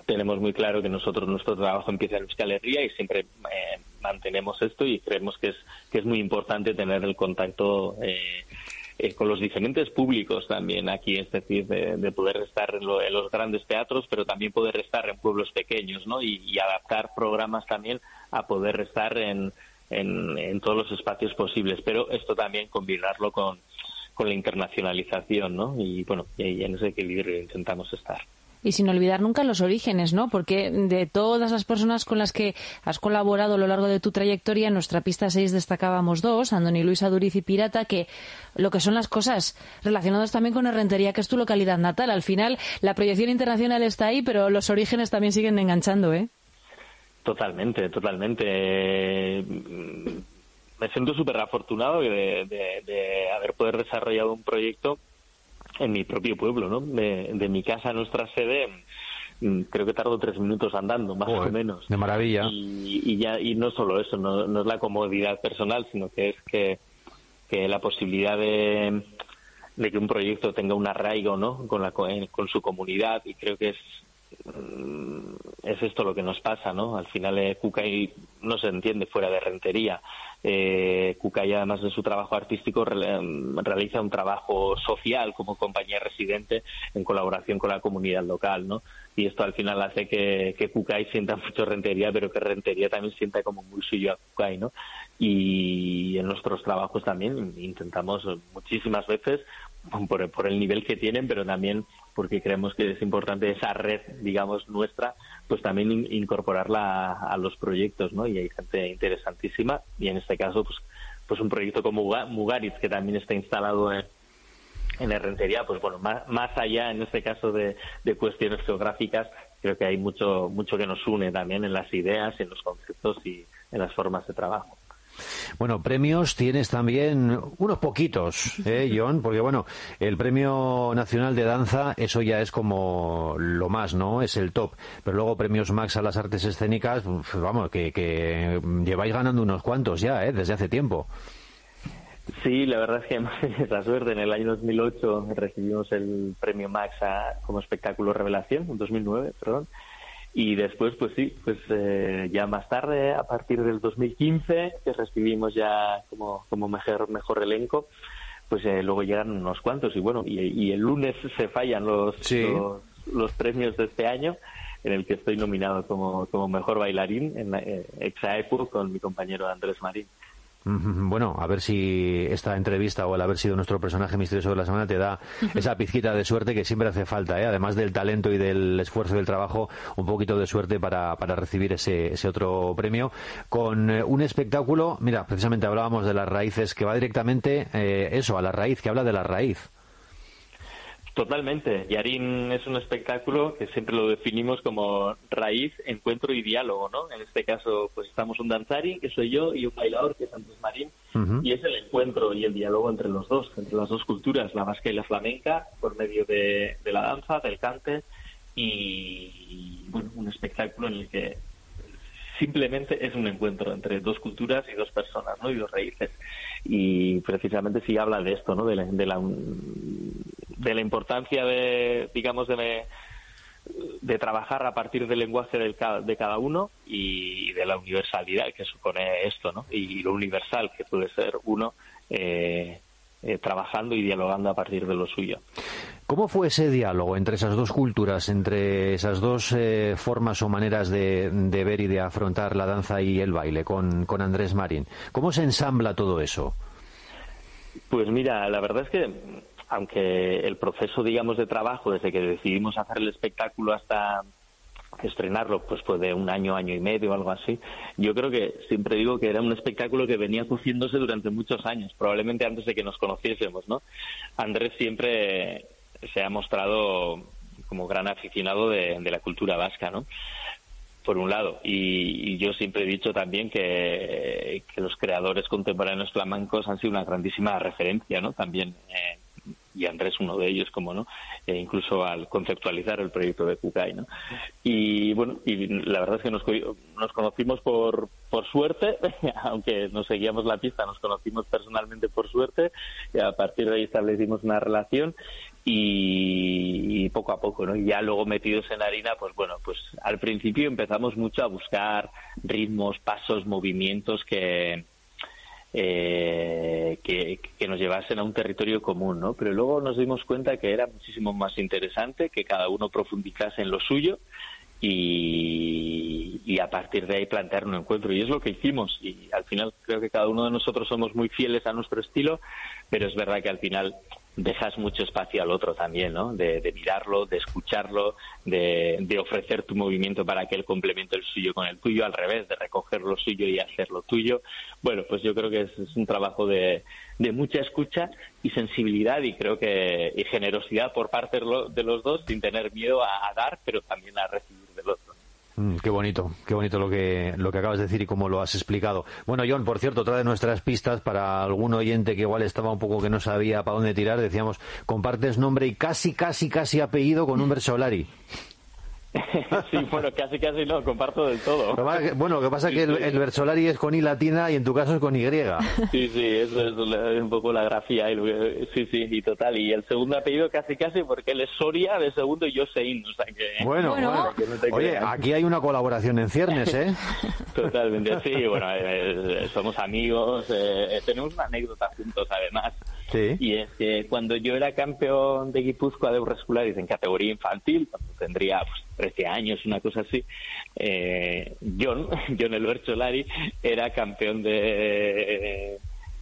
tenemos muy claro que nosotros nuestro trabajo empieza en Euskal Herria y siempre eh, mantenemos esto y creemos que es que es muy importante tener el contacto eh, eh, con los diferentes públicos también aquí, es decir, de, de poder estar en, lo, en los grandes teatros, pero también poder estar en pueblos pequeños, ¿no? Y, y adaptar programas también a poder estar en, en, en todos los espacios posibles, pero esto también combinarlo con, con la internacionalización, ¿no? Y bueno, y, y en ese equilibrio intentamos estar. Y sin olvidar nunca los orígenes, ¿no? Porque de todas las personas con las que has colaborado a lo largo de tu trayectoria, en nuestra pista seis destacábamos dos, Andoni Luis Aduriz y Pirata, que lo que son las cosas relacionadas también con Errenteria, que es tu localidad natal. Al final, la proyección internacional está ahí, pero los orígenes también siguen enganchando, ¿eh? Totalmente, totalmente. Me siento súper afortunado de, de, de haber poder desarrollado un proyecto en mi propio pueblo, ¿no? De, de mi casa a nuestra sede, creo que tardo tres minutos andando, más Joder, o menos. De maravilla. Y, y ya y no solo eso, no, no es la comodidad personal, sino que es que, que la posibilidad de, de que un proyecto tenga un arraigo, ¿no? Con la con su comunidad, y creo que es es esto lo que nos pasa, ¿no? Al final eh, Kukay no se entiende fuera de Errenteria. Eh, Kukay, además de su trabajo artístico, re, realiza un trabajo social como compañía residente en colaboración con la comunidad local, ¿no? Y esto al final hace que, que Kukay sienta mucho Errenteria, pero que Errenteria también sienta como muy suyo a Kukay, ¿no? Y en nuestros trabajos también intentamos muchísimas veces, por, por el nivel que tienen, pero también porque creemos que es importante esa red, digamos, nuestra, pues también in, incorporarla a, a los proyectos, ¿no? Y hay gente interesantísima, y en este caso, pues pues un proyecto como Mugaritz, que también está instalado en, en Errenteria, pues bueno, más, más allá, en este caso, de, de cuestiones geográficas, creo que hay mucho mucho que nos une también en las ideas, en los conceptos y en las formas de trabajo. Bueno, premios tienes también unos poquitos, ¿eh, Jon? Porque, bueno, el Premio Nacional de Danza, eso ya es como lo más, ¿no? Es el top. Pero luego premios Max a las artes escénicas, vamos, que, que lleváis ganando unos cuantos ya, ¿eh? Desde hace tiempo. Sí, la verdad es que hemos tenido esa suerte. En el año dos mil ocho recibimos el Premio Max a, como espectáculo revelación, en dos mil nueve, perdón. Y después, pues sí, pues eh, ya más tarde, a partir del dos mil quince, que recibimos ya como, como mejor, mejor elenco, pues eh, luego llegan unos cuantos. Y bueno, y, y el lunes se fallan los, sí. los, los premios de este año, en el que estoy nominado como, como mejor bailarín en la, eh, Exaequo con mi compañero Andrés Marín. Bueno, a ver si esta entrevista o el haber sido nuestro personaje misterioso de la semana te da esa pizquita de suerte que siempre hace falta, ¿eh? Además del talento y del esfuerzo y del trabajo, un poquito de suerte para, para recibir ese, ese otro premio con eh, un espectáculo. Mira, precisamente hablábamos de las raíces, que va directamente eh, eso, a la raíz, que habla de la raíz. Totalmente. Yarín es un espectáculo que siempre lo definimos como raíz, encuentro y diálogo, ¿no? En este caso, pues estamos un danzari, que soy yo, y un bailador, que es Andrés Marín, uh-huh. Y es el encuentro y el diálogo entre los dos, entre las dos culturas, la vasca y la flamenca, por medio de, de la danza, del cante, y, y, bueno, un espectáculo en el que simplemente es un encuentro entre dos culturas y dos personas, ¿no? Y dos raíces. Y precisamente sí habla de esto, ¿no? De la, de la, de la importancia de, digamos, de, de trabajar a partir del lenguaje del, de cada uno y de la universalidad que supone esto, ¿no? Y lo universal que puede ser uno eh, eh, trabajando y dialogando a partir de lo suyo. ¿Cómo fue ese diálogo entre esas dos culturas, entre esas dos eh, formas o maneras de, de ver y de afrontar la danza y el baile con, con Andrés Marín? ¿Cómo se ensambla todo eso? Pues mira, la verdad es que aunque el proceso, digamos, de trabajo, desde que decidimos hacer el espectáculo hasta estrenarlo, pues fue de un año, año y medio, algo así. Yo creo que siempre digo que era un espectáculo que venía cociéndose durante muchos años, probablemente antes de que nos conociésemos, ¿no? Andrés siempre se ha mostrado como gran aficionado de, de la cultura vasca, ¿no? Por un lado, y, y yo siempre he dicho también que, que los creadores contemporáneos flamencos han sido una grandísima referencia, ¿no? También eh, y Andrés uno de ellos, como no, e incluso al conceptualizar el proyecto de Kukai, ¿no? Y bueno, y la verdad es que nos, nos conocimos por, por suerte, aunque nos seguíamos la pista, nos conocimos personalmente por suerte, y a partir de ahí establecimos una relación. Y, y poco a poco, ¿no? Y ya luego metidos en harina, pues bueno, pues al principio empezamos mucho a buscar ritmos, pasos, movimientos que, eh, que, que nos llevasen a un territorio común, ¿no? Pero luego nos dimos cuenta que era muchísimo más interesante que cada uno profundizase en lo suyo y, y a partir de ahí plantear un encuentro. Y es lo que hicimos. Y al final creo que cada uno de nosotros somos muy fieles a nuestro estilo, pero es verdad que al final dejas mucho espacio al otro también, ¿no? De, de mirarlo, de escucharlo, de, de ofrecer tu movimiento para que él complemente el suyo con el tuyo, al revés, de recoger lo suyo y hacer lo tuyo. Bueno, pues yo creo que es, es un trabajo de, de mucha escucha y sensibilidad y creo que y generosidad por parte de, lo, de los dos, sin tener miedo a, a dar, pero también a recibir del otro. Mm, qué bonito, qué bonito lo que lo que acabas de decir y cómo lo has explicado. Bueno, Jon, por cierto, otra de nuestras pistas para algún oyente que igual estaba un poco que no sabía para dónde tirar, decíamos, compartes nombre y casi, casi, casi apellido con un Versolari. Sí, bueno, casi casi no, comparto del todo. Bueno, lo que pasa es que el, el Versolari es con I latina y en tu caso es con Y. Sí, sí, eso es un poco la grafía. Sí, sí, y total. Y el segundo apellido casi casi porque él es Soria de segundo y yo Sein, o sea que... Bueno, bueno. Que no te Oye, creas. Aquí hay una colaboración en ciernes, ¿eh? Totalmente, sí, bueno, eh, somos amigos, eh, tenemos una anécdota juntos además. Sí. Y es que cuando yo era campeón de Guipúzcoa de Eurrescularis en categoría infantil, cuando tendría pues, trece años, una cosa así, eh, Jon, Jon el Versolari, era campeón de,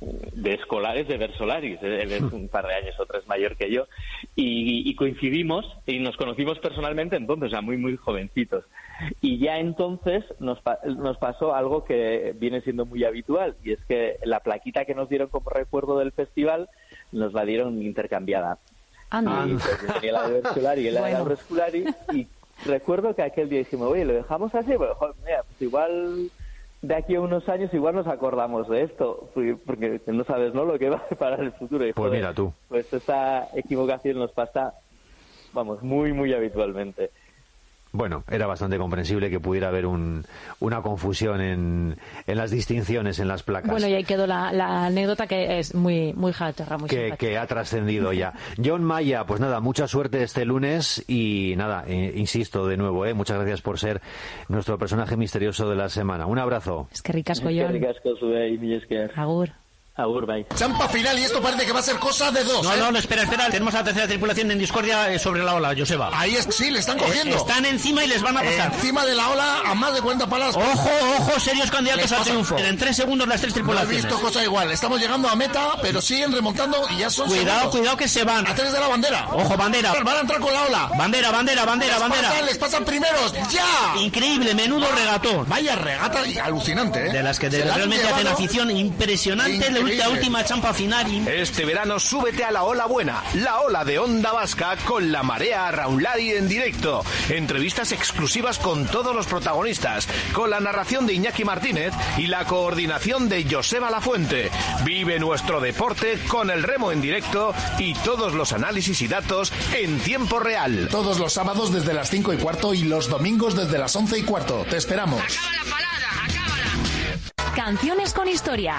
de escolares de Versolaris. Él es un par de años o tres mayor que yo. Y, y coincidimos y nos conocimos personalmente entonces, o sea, muy, muy jovencitos. Y ya entonces nos, nos pasó algo que viene siendo muy habitual, y es que la plaquita que nos dieron como recuerdo del festival nos la dieron intercambiada. Anda. Y pues, yo tenía la de Versolari y él bueno. la de Eurresculari, y recuerdo que aquel día dijimos, oye, ¿lo dejamos así? Pues, joder, mira, pues igual de aquí a unos años igual nos acordamos de esto, porque no sabes, ¿no?, lo que va para el futuro. Y, pues joder, mira tú. Pues esa equivocación nos pasa, vamos, muy, muy habitualmente. Bueno, era bastante comprensible que pudiera haber un, una confusión en, en las distinciones, en las placas. Bueno, y ahí quedó la, la anécdota que es muy muy jaterra, muy que, que ha trascendido ya. Jon Maya, pues nada, mucha suerte este lunes y nada, eh, insisto de nuevo, eh, muchas gracias por ser nuestro personaje misterioso de la semana. Un abrazo. Es que ricasco, Jon. Es que ricasco, sube y es que... Agur. Agur, bye. Champa final y esto parece que va a ser cosa de dos. No, ¿eh? no, no, espera, espera. Tenemos a la tercera tripulación en discordia eh, sobre la ola, Joseba. Ahí es, sí, le están cogiendo. Eh, están encima y les van a pasar. Eh, encima de la ola a más de cuarenta palas. Ojo, ojo, serios candidatos al triunfo. En tres segundos las tres tripulaciones. No he visto cosa igual. Estamos llegando a meta, pero siguen remontando y ya son Cuidado, segundos. cuidado que se van. A tres de la bandera. Ojo, bandera. Van a entrar con la ola. Bandera, bandera, bandera, les bandera. Pasan, les pasan primeros, ya. Increíble, menudo regatón. Vaya regata y alucinante, ¿eh? De las que de, realmente hacen afición impresionante. Increíble. La última champa final. Este verano súbete a la ola buena, la ola de Onda Vasca con la marea Raunlari en directo. Entrevistas exclusivas con todos los protagonistas, con la narración de Iñaki Martínez y la coordinación de Joseba Lafuente. Vive nuestro deporte con el remo en directo y todos los análisis y datos en tiempo real. Todos los sábados desde las cinco y cuarto y los domingos desde las once y cuarto. Te esperamos. Acaba la palabra, acábala. Canciones con historia.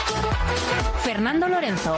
Fernando Lorenzo.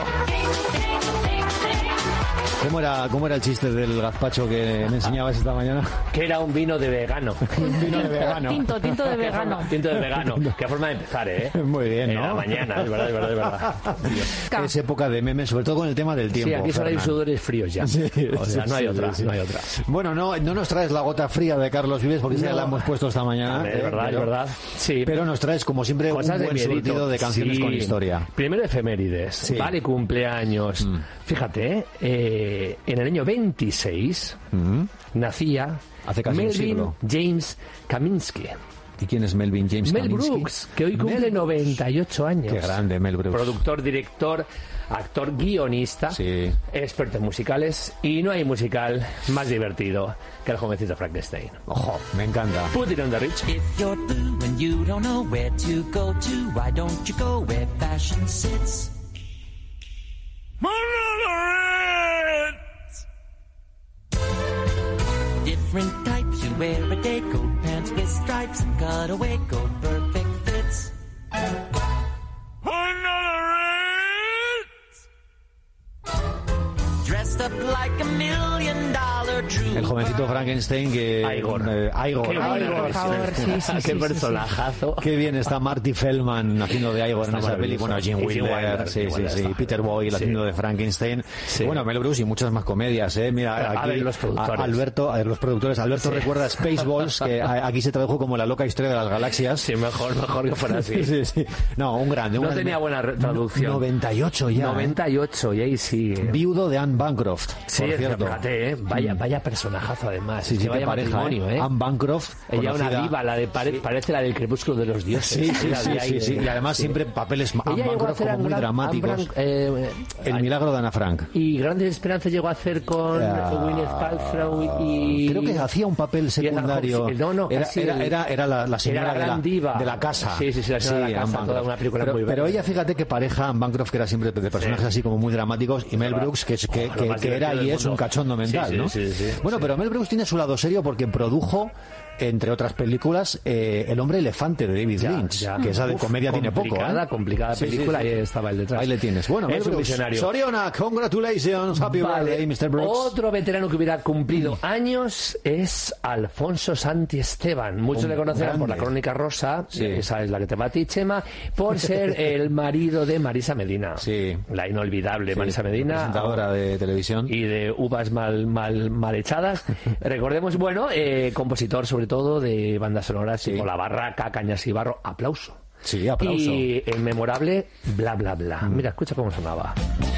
¿Cómo era, ¿Cómo era el chiste del gazpacho que me enseñabas esta mañana? Que era un vino de vegano. Un vino de vegano. Tinto, tinto de vegano. Tinto de vegano. Qué forma de empezar, ¿eh? Muy bien, ¿no? En la mañana, es verdad, es verdad, es verdad. Es época de memes, sobre todo con el tema del tiempo. Sí, aquí solo hay sudores fríos ya. Sí, o sea, no hay sí, otra, sí. no hay otra. Bueno, no, no nos traes la gota fría de Carlos Vives porque no. ya la hemos puesto esta mañana. Es eh, verdad, pero, es verdad. Sí. Pero nos traes, como siempre, cosas un buen de surtido de canciones sí. con historia. Primero efemérides. Sí. Vale, cumpleaños. Mm. Fíjate, eh, en el año veintiséis mm. nacía Hace casi Melvin un siglo. James Kaminsky. ¿Y quién es Melvin James Mel Kaminsky? Brooks, que hoy cumple Mel noventa y ocho años. Qué grande, Mel Brooks. Productor, director, actor, guionista, sí. experto en musicales, y no hay musical más divertido que el jovencito Frankenstein. Ojo, me encanta. Put it on the rich. If you're blue and you don't know where to go to, why don't you go where fashion sits? the Waco perfect fits. Dressed up like a million dollar true. El jovencito Frankenstein que... Igor. Eh, Igor. Qué, Igor, por favor, sí, sí, qué sí, personajazo. Qué bien está Marty Feldman haciendo de Igor Está en esa peli. Bueno, Jim Wilder, Wilder, sí, Jim sí, Wilder sí. está. Peter Boyle Sí. haciendo de Frankenstein. Sí. Bueno, Mel Brooks y muchas más comedias, ¿eh? Mira, A aquí... ver, los productores. a- Alberto, a ver, los productores. Alberto Sí. recuerda Spaceballs, que a- aquí se tradujo como La loca historia de las galaxias. Sí, mejor, mejor que fuera así. Sí, sí, sí. No, un grande. Un No grande. tenía buena re- traducción. noventa y ocho ya. noventa y ocho, y ahí sí. Viudo de Anne Bancroft, Sí, por cierto. fíjate, ¿eh? Vaya, vaya personajazo además. Sí, Es sí, que qué vaya pareja, matrimonio, ¿eh? ¿eh? Anne Bancroft, Ella conocida- una diva, la de pare- parece la del Crepúsculo de los Dioses. Sí, sí, La sí, de sí, ahí, sí. de- Y además sí. siempre papeles Anne Ella llegó a Bancroft hacer como muy Anne Bran- dramáticos. Anne Bran- eh, El milagro de Ana Frank. Y Grandes Esperanzas llegó a hacer con Ah. Gwyneth Paltrow y... Creo que hacía un papel secundario. Sí, no, no, era, casi era, el- era, era la, la señora era la de, la, gran diva. de la casa. Sí, sí, sí, la señora de la Anne casa, Bancroft. toda una película pero, muy pero buena. ella, fíjate que pareja Anne Bancroft, que era siempre de personajes Sí. así como muy dramáticos, y Mel Verdad. Brooks, que, es- que, Lo que, más que era divertido y del es un mundo. cachondo mental, Sí, sí, ¿no? sí, sí, bueno, sí. pero Mel Brooks tiene su lado serio porque produjo, entre otras películas, eh, El hombre elefante de David Ya, Lynch, ya. que esa de Uf, comedia tiene poco. complicada, ¿eh? complicada Sí, sí, película, sí. ahí estaba el detrás. Ahí le tienes. Bueno, Mel es un Brooks. visionario. Soriona, congratulations, happy Vale. birthday, mister Brooks. Otro veterano que hubiera cumplido años es Alfonso Santi Esteban. Muchos Un le conocerán por La grande. Crónica Rosa, Sí. esa es la que te va a ti, Chema, por ser el marido de Marisa Medina. Sí. La inolvidable Sí, Marisa Medina. presentadora de televisión. Y de uvas mal, mal, mal echadas. Recordemos, bueno, eh, compositor sobre todo de bandas sonoras Sí. tipo La Barraca, Cañas y Barro. Aplauso. Sí, aplauso. Y el memorable Bla Bla Bla. Mira, escucha cómo sonaba.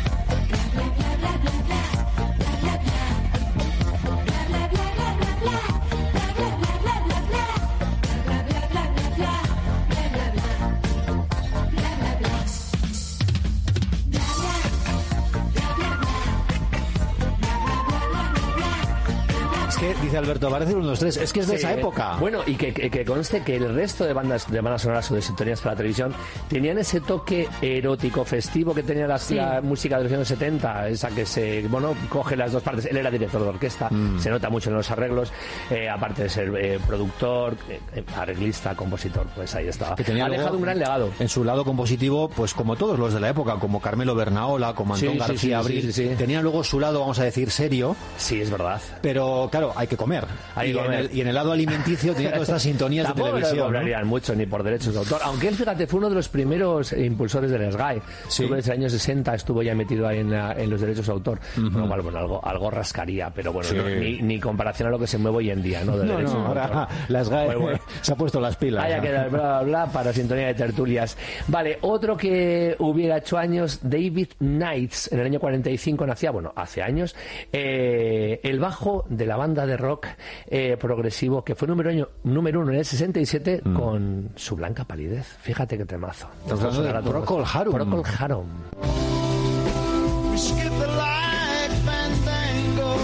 Es que, dice Alberto, parece uno, dos, tres. Es que es de Sí, esa eh. época. Bueno, y que, que, que conste que el resto de bandas de bandas sonoras o de sintonías para la televisión tenían ese toque erótico, festivo que tenía la, Sí. la música de los años setenta, esa que se, bueno, coge las dos partes. Él era director de orquesta, Mm. se nota mucho en los arreglos, eh, aparte de ser eh, productor, eh, arreglista, compositor, pues ahí estaba. Que tenía ha luego, dejado un gran legado. En su lado compositivo, pues como todos los de la época, como Carmelo Bernaola, como Antón Sí, sí, García sí, Abril, sí, sí, sí. tenían luego su lado, vamos a decir, serio, Sí, es verdad. pero claro, hay que comer. Hay y, que en comer. el, y en el lado alimenticio tenía todas estas sintonías de Tampoco le televisión. ¿no? cobrarían mucho ni por derechos de autor. Aunque él, fíjate, fue uno de los primeros eh, impulsores del S G A E. Sí. Estuvo desde los años sesenta, estuvo ya metido ahí en, la- en los derechos de autor. Bueno, bueno, bueno, algo, algo rascaría, pero bueno, Sí. no, ni, ni comparación a lo que se mueve hoy en día, ¿no? De No, derechos no, de ahora autor. la S G A E Pues bueno. se ha puesto las pilas. Haya ¿no? que dar bla, bla, bla para sintonía de tertulias. Vale, otro que hubiera hecho años, David Knights, en el año cuarenta y cinco nacía, bueno, hace años, eh, el bajo de la banda de rock eh, progresivo que fue número, año, número uno en el sesenta y siete Mm. con Su blanca palidez. Fíjate qué temazo. Estamos hablando de Sonará todo. Procol Harum. Procol Harum. We skip the light fandango,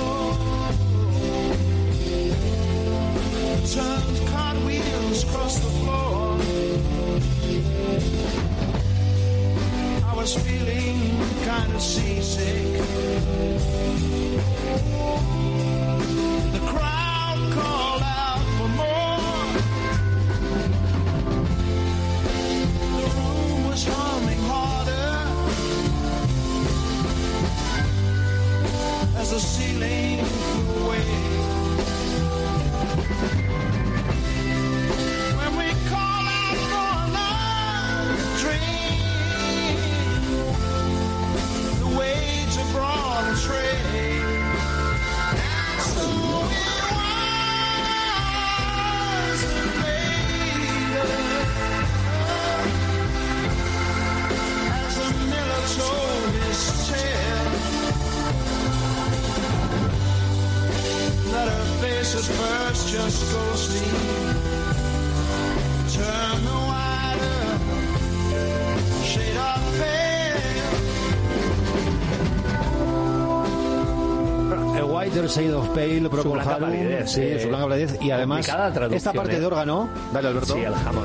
turns cartwheels across the floor. I was feeling kind of seasick. The crowd called out for more. The room was humming harder as the ceiling flew away. When we call out for another drink, the waves are brought a tray. And so it was later, as the miller told his tale, that her face at first just ghostly turned the wider shade of pale. A Whiter Shade of Pale, Procol blanca Harum, palidez, sí, eh, su blanca palidez, y además complicada traducción, esta parte eh. de órgano, dale Alberto, Sí, el jamón.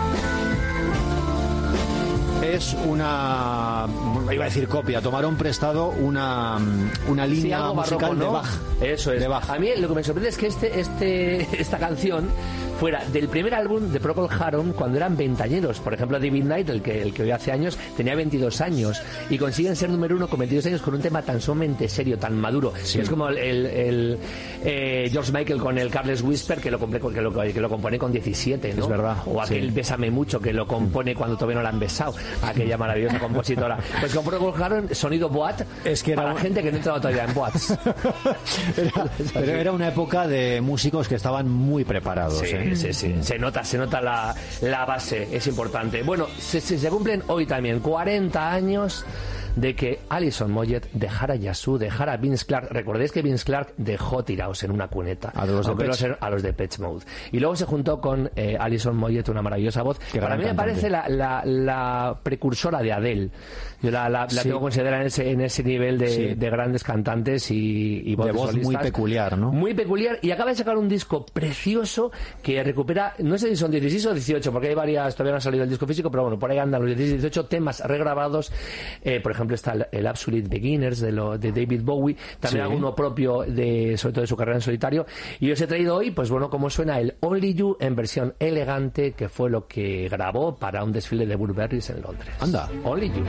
es una, iba a decir copia, tomaron prestado una, una Sí, línea algo musical barroco, ¿no? de Bach. Eso es. De Bach. A mí lo que me sorprende es que este, este, esta canción fuera del primer álbum de Procol Harum cuando eran veinteañeros. Por ejemplo, David Knight, el que, el que hoy hace años, tenía veintidós años y consiguen ser número uno con veintidós años con un tema tan sumamente serio, tan maduro. Sí. Es como el, el, el eh, George Michael con el Careless Whisper, que lo, que, lo, que lo compone con diecisiete, ¿no? Es verdad. O aquel sí. Bésame Mucho, que lo compone cuando todavía no la han besado, aquella maravillosa compositora. Pues con Procol Harum, sonido boat, es que era para un... gente que no entraba todavía en boats. era, pero era una época de músicos que estaban muy preparados. Sí, ¿eh? sí, sí. Se nota, se nota la, la base, es importante. Bueno, se, se, se cumplen hoy también cuarenta años de que Alison Moyet dejara Yazoo, dejara a Vince Clarke. Recordéis que Vince Clarke dejó tirados en una cuneta a los de Depeche, a los de Depeche Mode. Y luego se juntó con eh, Alison Moyet, una maravillosa voz. Que para mí me cantante. Parece la, la, la precursora de Adele. Yo la, la, sí. la tengo considerada en ese, en ese nivel de, sí. de grandes cantantes y, y voces de voz solistas. Muy peculiar, ¿no? Muy peculiar. Y acaba de sacar un disco precioso que recupera, no sé si son dieciséis o dieciocho, porque hay varias, todavía no ha salido el disco físico, pero bueno, por ahí andan los dieciséis, dieciocho temas regrabados. Eh, por ejemplo, está el, el Absolute Beginners de, lo, de David Bowie, también sí. alguno propio de, sobre todo de su carrera en solitario, y os he traído hoy, pues bueno, cómo suena el Only You en versión elegante, que fue lo que grabó para un desfile de Burberrys en Londres. Anda. Only You.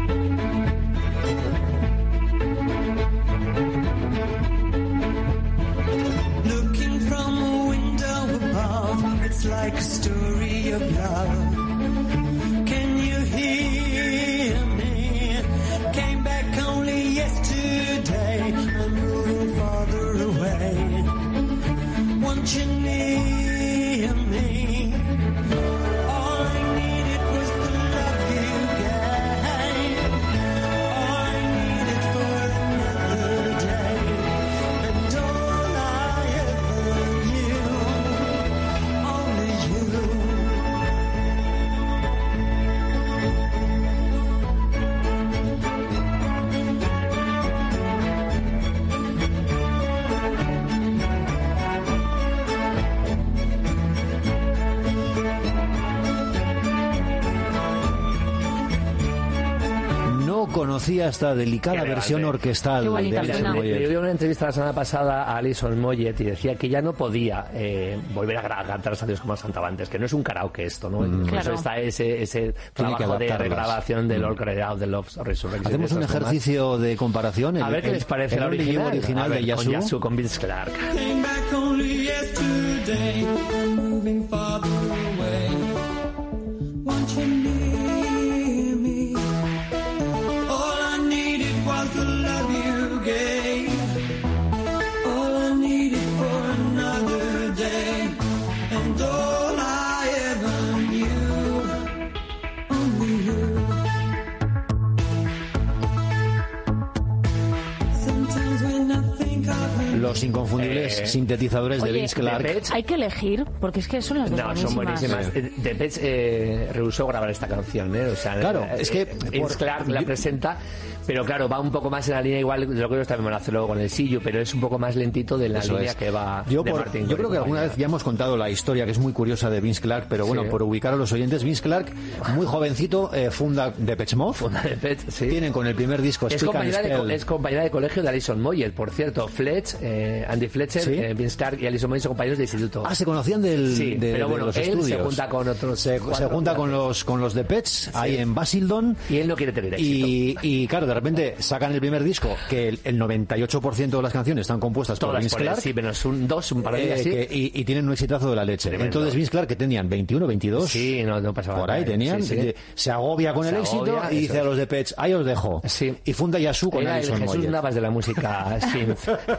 Looking from a window above, it's like a story of love. Can you hear me? Came back only yesterday. I'm moving farther away. Won't you near me? All I needed was the love you gave. All I needed for another day. And all I ever knew, only you. No conocía esta delicada versión orquestal de Alison Moyet. Yo vi una entrevista la semana pasada a Alison Moyet y decía que ya no podía eh, volver a, a cantar las canciones como las cantaba antes, que no es un karaoke esto, ¿no? Mm. Por eso está ese, ese trabajo de regrabación del All Cried Out, de Love's Resurrection. Hacemos un ejercicio de comparación. El, a ver qué les parece el, el original, original ver, de Yazoo. Con Yazoo, con Vince Clarke. Los inconfundibles eh, sintetizadores oye, de Vince Clarke. Hay que elegir, porque es que son las dos no, buenísimas. son buenísimas. Sí. Depeche eh, rehusó grabar esta canción, ¿eh? O sea, claro, eh, es que Vince por... Clarke la presenta, pero claro, va un poco más en la línea igual de lo que ellos también van a hacer luego con el Sillo, pero es un poco más lentito de la Eso línea es. que va yo, de por, Martin yo creo que alguna vez ya hemos contado la historia, que es muy curiosa, de Vince Clarke, pero bueno, sí. por ubicar a los oyentes, Vince Clarke, muy jovencito, eh, funda Depeche Mode. Funda Depeche, sí. Tienen con el primer disco es compañera, de, es compañera de colegio de Alison Moyet, por cierto. Fletch, eh, Andy Fletcher, ¿sí? eh, Vince Clarke y Alison Moyet son compañeros de instituto. Ah, se conocían del, sí, de, pero de bueno, los él estudios. se junta con otros. Se, se junta con los, con los Depeche, sí. ahí en Basildon. Y él no quiere tener éxito. Y, y claro, de repente sacan el primer disco, que el, el noventa y ocho por ciento de las canciones están compuestas Todas por Vince por Clarke. Sí, menos un dos, un par de días, eh, sí. que, y, y tienen un exitazo de la leche. Tremendo. Entonces Vince Clarke, que tenían veintiuno, veintidós. Sí, no, no pasaba por ahí nada. tenían. Sí, sí. Se agobia con se el agobia, éxito y dice eso. a los Depeche, ahí os dejo. Sí. Y funda Yazoo con Era Alison el Jesús Moyet. Navas de la música synth.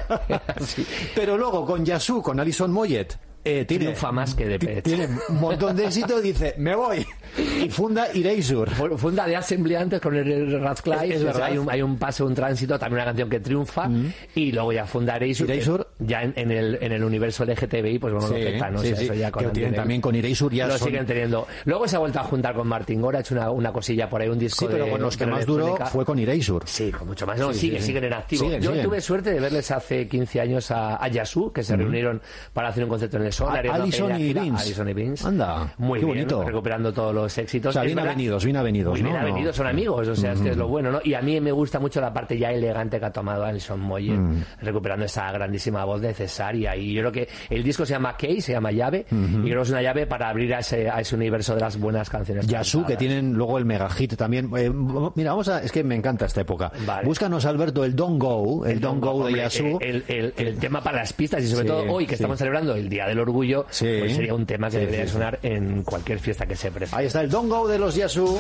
sí. Pero luego con Yazoo, con Alison Moyet, eh, tiene, triunfa más que Depeche. Tiene un montón de éxito y dice, me voy. Y funda Erasure. Funda The Assembly antes con el Radcliffe. Es, es hay, un, hay un paso, un tránsito, también una canción que triunfa. Mm. Y luego ya funda Erasure. Erasure. Ya en, en, el, en el universo L G T B I, pues bueno, sí, lo peta, ¿no? Sí, o sea, sí. Eso ya con que tienen también con Erasure ya lo son... siguen teniendo. Luego se ha vuelto a juntar con Martin Gore, ha hecho una, una cosilla por ahí, un disco. Sí, pero de, bueno, los que más duró fue con Erasure. Sí, con mucho más. No, sí, sigue, sí, siguen en activo. Siguen, Yo siguen. tuve suerte de verles hace quince años a, a Yazoo, que se mm. reunieron para hacer un concierto en el Sol. Alison y Vince. Alison y Vince. Anda, muy qué bien, bonito. Recuperando todos los éxitos. O sea, bien avenidos, bien avenidos, Muy ¿no? bien avenidos, son amigos, o sea, Mm. es que es lo bueno, ¿no? Y a mí me gusta mucho la parte ya elegante que ha tomado Alison Moyet, Mm. recuperando esa grandísima voz necesaria. Y yo creo que el disco se llama Key, se llama Llave, Ujú. y creo que es una llave para abrir a ese, a ese universo de las buenas canciones. Yasu, que cantadas. tienen luego el mega hit también. Eh, mira, vamos a, es que me encanta esta época. Vale. Búscanos, Alberto, el Don't Go, el, Don't Go, de hombre, Yasu. El, el, el tema para las pistas, y sobre Sí, todo hoy que sí. estamos celebrando el Día del Orgullo, Sí. pues sería un tema que Sí, debería sí, sí. sonar en cualquier fiesta que se presente. Ahí está el Don't Go de los Yasu.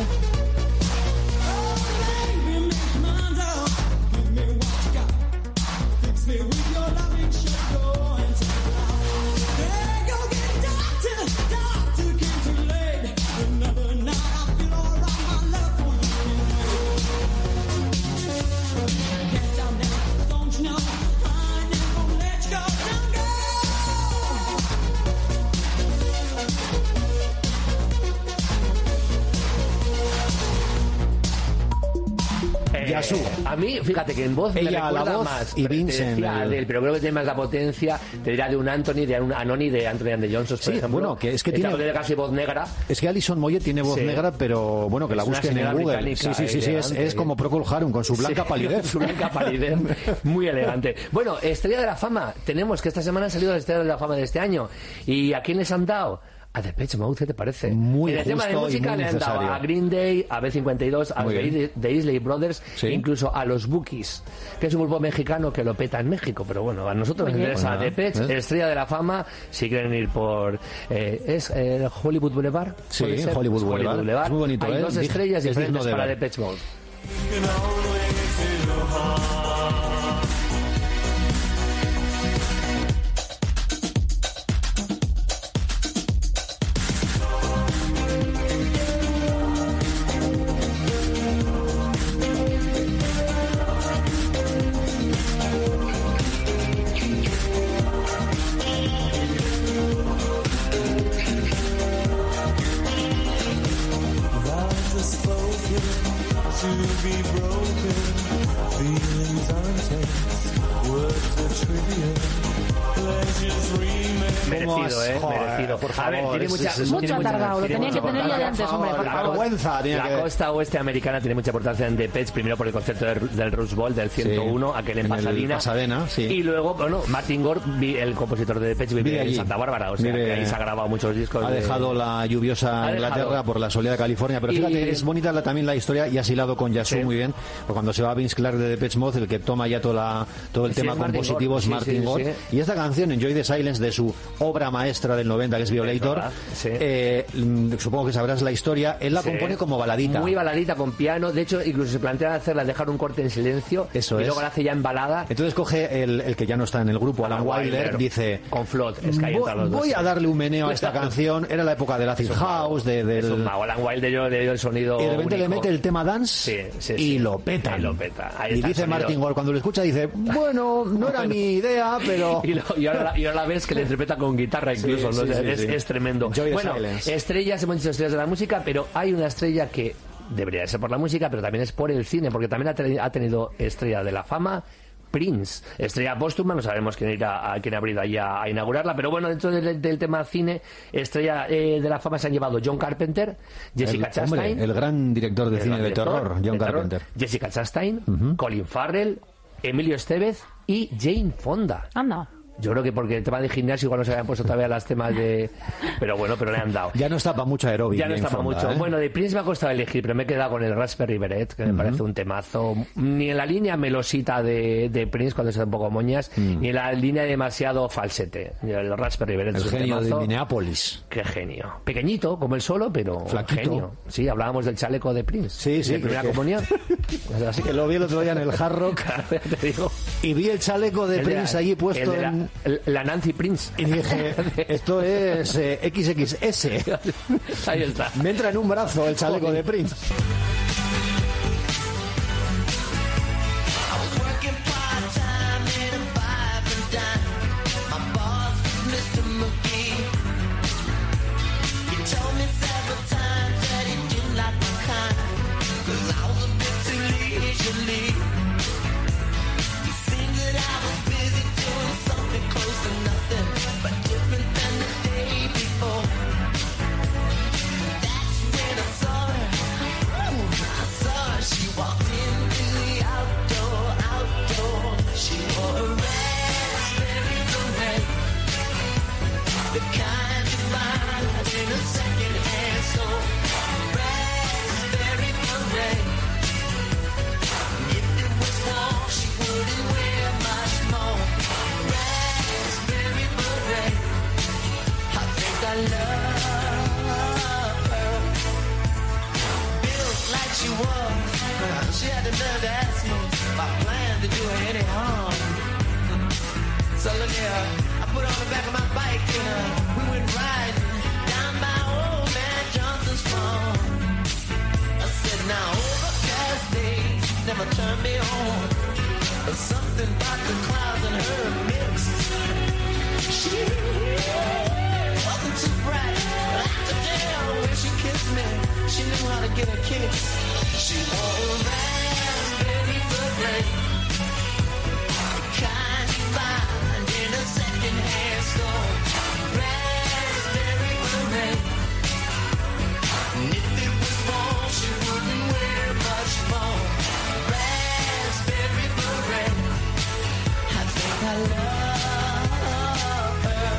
Yasu. A mí, fíjate que en voz me Ella a la recuerda voz más. y pero te Vincent, decía el- Adele, pero creo que tiene más la potencia, te dirá de un Anthony, de un Anoni, de Anthony and the Johnsons, por Sí, ejemplo. bueno, que es que Esta tiene- tiene casi voz negra. Es que Alison Moyet tiene voz Sí. negra, pero bueno, que la Es una busquen en señora Google. británica, Sí, sí, sí, sí, es, elegante. es como Procol Harum con su blanca Sí, palidez. su blanca palidez. Muy elegante. Bueno, Estrella de la Fama. Tenemos que esta semana han salido las Estrellas de la Fama de este año. ¿Y a quién les han dado? A Depeche Mode, ¿qué te parece? Muy en el tema de justo y música muy le han dado necesario. a Green Day, a B cincuenta y dos, a Muy los bien. de, de Isley Brothers, Sí. incluso a los Bookies, que es un grupo mexicano que lo peta en México, pero bueno, a nosotros nos Muy bien. interesa Bueno, Depeche, ¿ves? Estrella de la Fama, si quieren ir por... eh, ¿Es eh, Hollywood Boulevard? Sí, ¿Puede ser? Hollywood Boulevard. Es muy bonito, Hay ¿eh? dos Dig- estrellas es digno diferentes de para ver. Depeche Mode. Vows are spoken to be broken. Feelings are intense. Words are trivial. Pleasures remain. Merecido, eh, Joder, merecido. por A ver, favor, tiene es- mucha, es- tiene Mucho mucha- atargado, lo tiene tenía mucha que tener ya de importancia. antes, hombre, por La- favor. vergüenza tiene La que- costa oeste americana tiene mucha importancia en Depeche, primero por el concierto del, del Rose Bowl del ciento uno, aquel en, en el Pasadena. Pasadena, sí. Y luego, bueno, Martin Gore, vi- el compositor de Depeche, vive, Vive en allí. Santa Bárbara, o sea, Vive- que ahí se ha grabado muchos discos. Ha de- dejado la lluviosa Ha Inglaterra dejado. por la soleada California, pero Y- fíjate, es bonita la- también la historia y has hilado con Yasu Sí. muy bien, porque cuando se va Vince Clarke de Depeche Mode, el que toma ya toda la- todo el Sí, tema es Martin compositivo Gore, es sí, Martin sí, Gore. sí. Y esta canción, Enjoy the Silence, de su obra maestra del noventa, que es Violator, verdad, sí. eh, mm, supongo que sabrás la historia, él la Sí. compone como baladita. Muy baladita con piano, de hecho, incluso se plantea hacerla, dejar un corte en silencio. Eso y es. luego la hace ya en balada. Entonces coge el, el que ya no está en el grupo, Alan, Alan Wilder, Wilder, dice... con Flood, es que ahí voy, entran los dos. voy a darle un meneo a esta canción, era la época del Acid Es un mago. House, de, del... Es un mago. Alan Wilder yo le dio el sonido Y de repente le único. mete el tema dance Sí, sí, y sí. lo peta. Y lo peta. Ahí Y está el dice sonido. Martin Gore, cuando lo escucha, dice, bueno, no era mi idea, pero... Y, lo- y ahora, la- y ahora la ves que le interpreta con guitarra incluso, Sí, ¿no? sí, O sea, sí, es, sí. es tremendo. Enjoy the Bueno, silence. estrellas, hemos dicho estrellas de la música, pero hay una estrella que debería ser por la música, pero también es por el cine, porque también ha, teni- ha tenido estrella de la fama. Prince, estrella póstuma, no sabemos quién irá a quién habrá ido ahí a, a inaugurarla, pero bueno, dentro del, del tema cine, estrella eh, de la fama se han llevado John Carpenter, Jessica el, Chastain, hombre, el gran director de el cine gran de director terror, John de terror, Carpenter. Jessica Chastain, Ujú. Colin Farrell, Emilio Estevez y Jane Fonda. Anda. Yo creo que porque el tema de gimnasio igual no se habían puesto todavía las temas de... Pero bueno, pero le han dado. Ya no está para mucho aeróbic. Ya no está para mucho. ¿eh? Bueno, de Prince me ha costado elegir, pero me he quedado con el Raspberry Beret, que me parece un temazo. Ni en la línea melosita de, de Prince, cuando está un poco moñas, ni en la línea demasiado falsete. El Raspberry Beret El es un genio de temazo. Minneapolis. Qué genio. Pequeñito, como el solo, pero Flaquito. genio. Sí, hablábamos del chaleco de Prince. Sí, sí, De primera que- comunión. Pues así Que lo vi el otro día en el Hard Rock Ya te digo. y vi el chaleco de El de Prince la- allí puesto el de la, en... el- la Nancy Prince. Y dije, esto es eh, equis equis ese. Ahí está. Me entra en un brazo el chaleco de Prince. Working part-time in a five and dime. My boss was Mister McGee. He told me several times that he didn't like my kind, 'cause I was a bit too leisurely. He seemed that I was busy doing something close to nothing, but different than the she had the nerve to ask me if I planned to do her any harm. So look here, I put on the back of my bike and uh, we went riding down by old man Johnson's farm. I said, now overcast days never turn me on. But something about the clouds and her mix. She wasn't too bright, but I could tell when she kissed me, she knew how to get a kiss. She wore a raspberry beret, the kind you find in a second-hand store. Raspberry beret, and if it was fall, she wouldn't wear much more. Raspberry beret, I think I love her.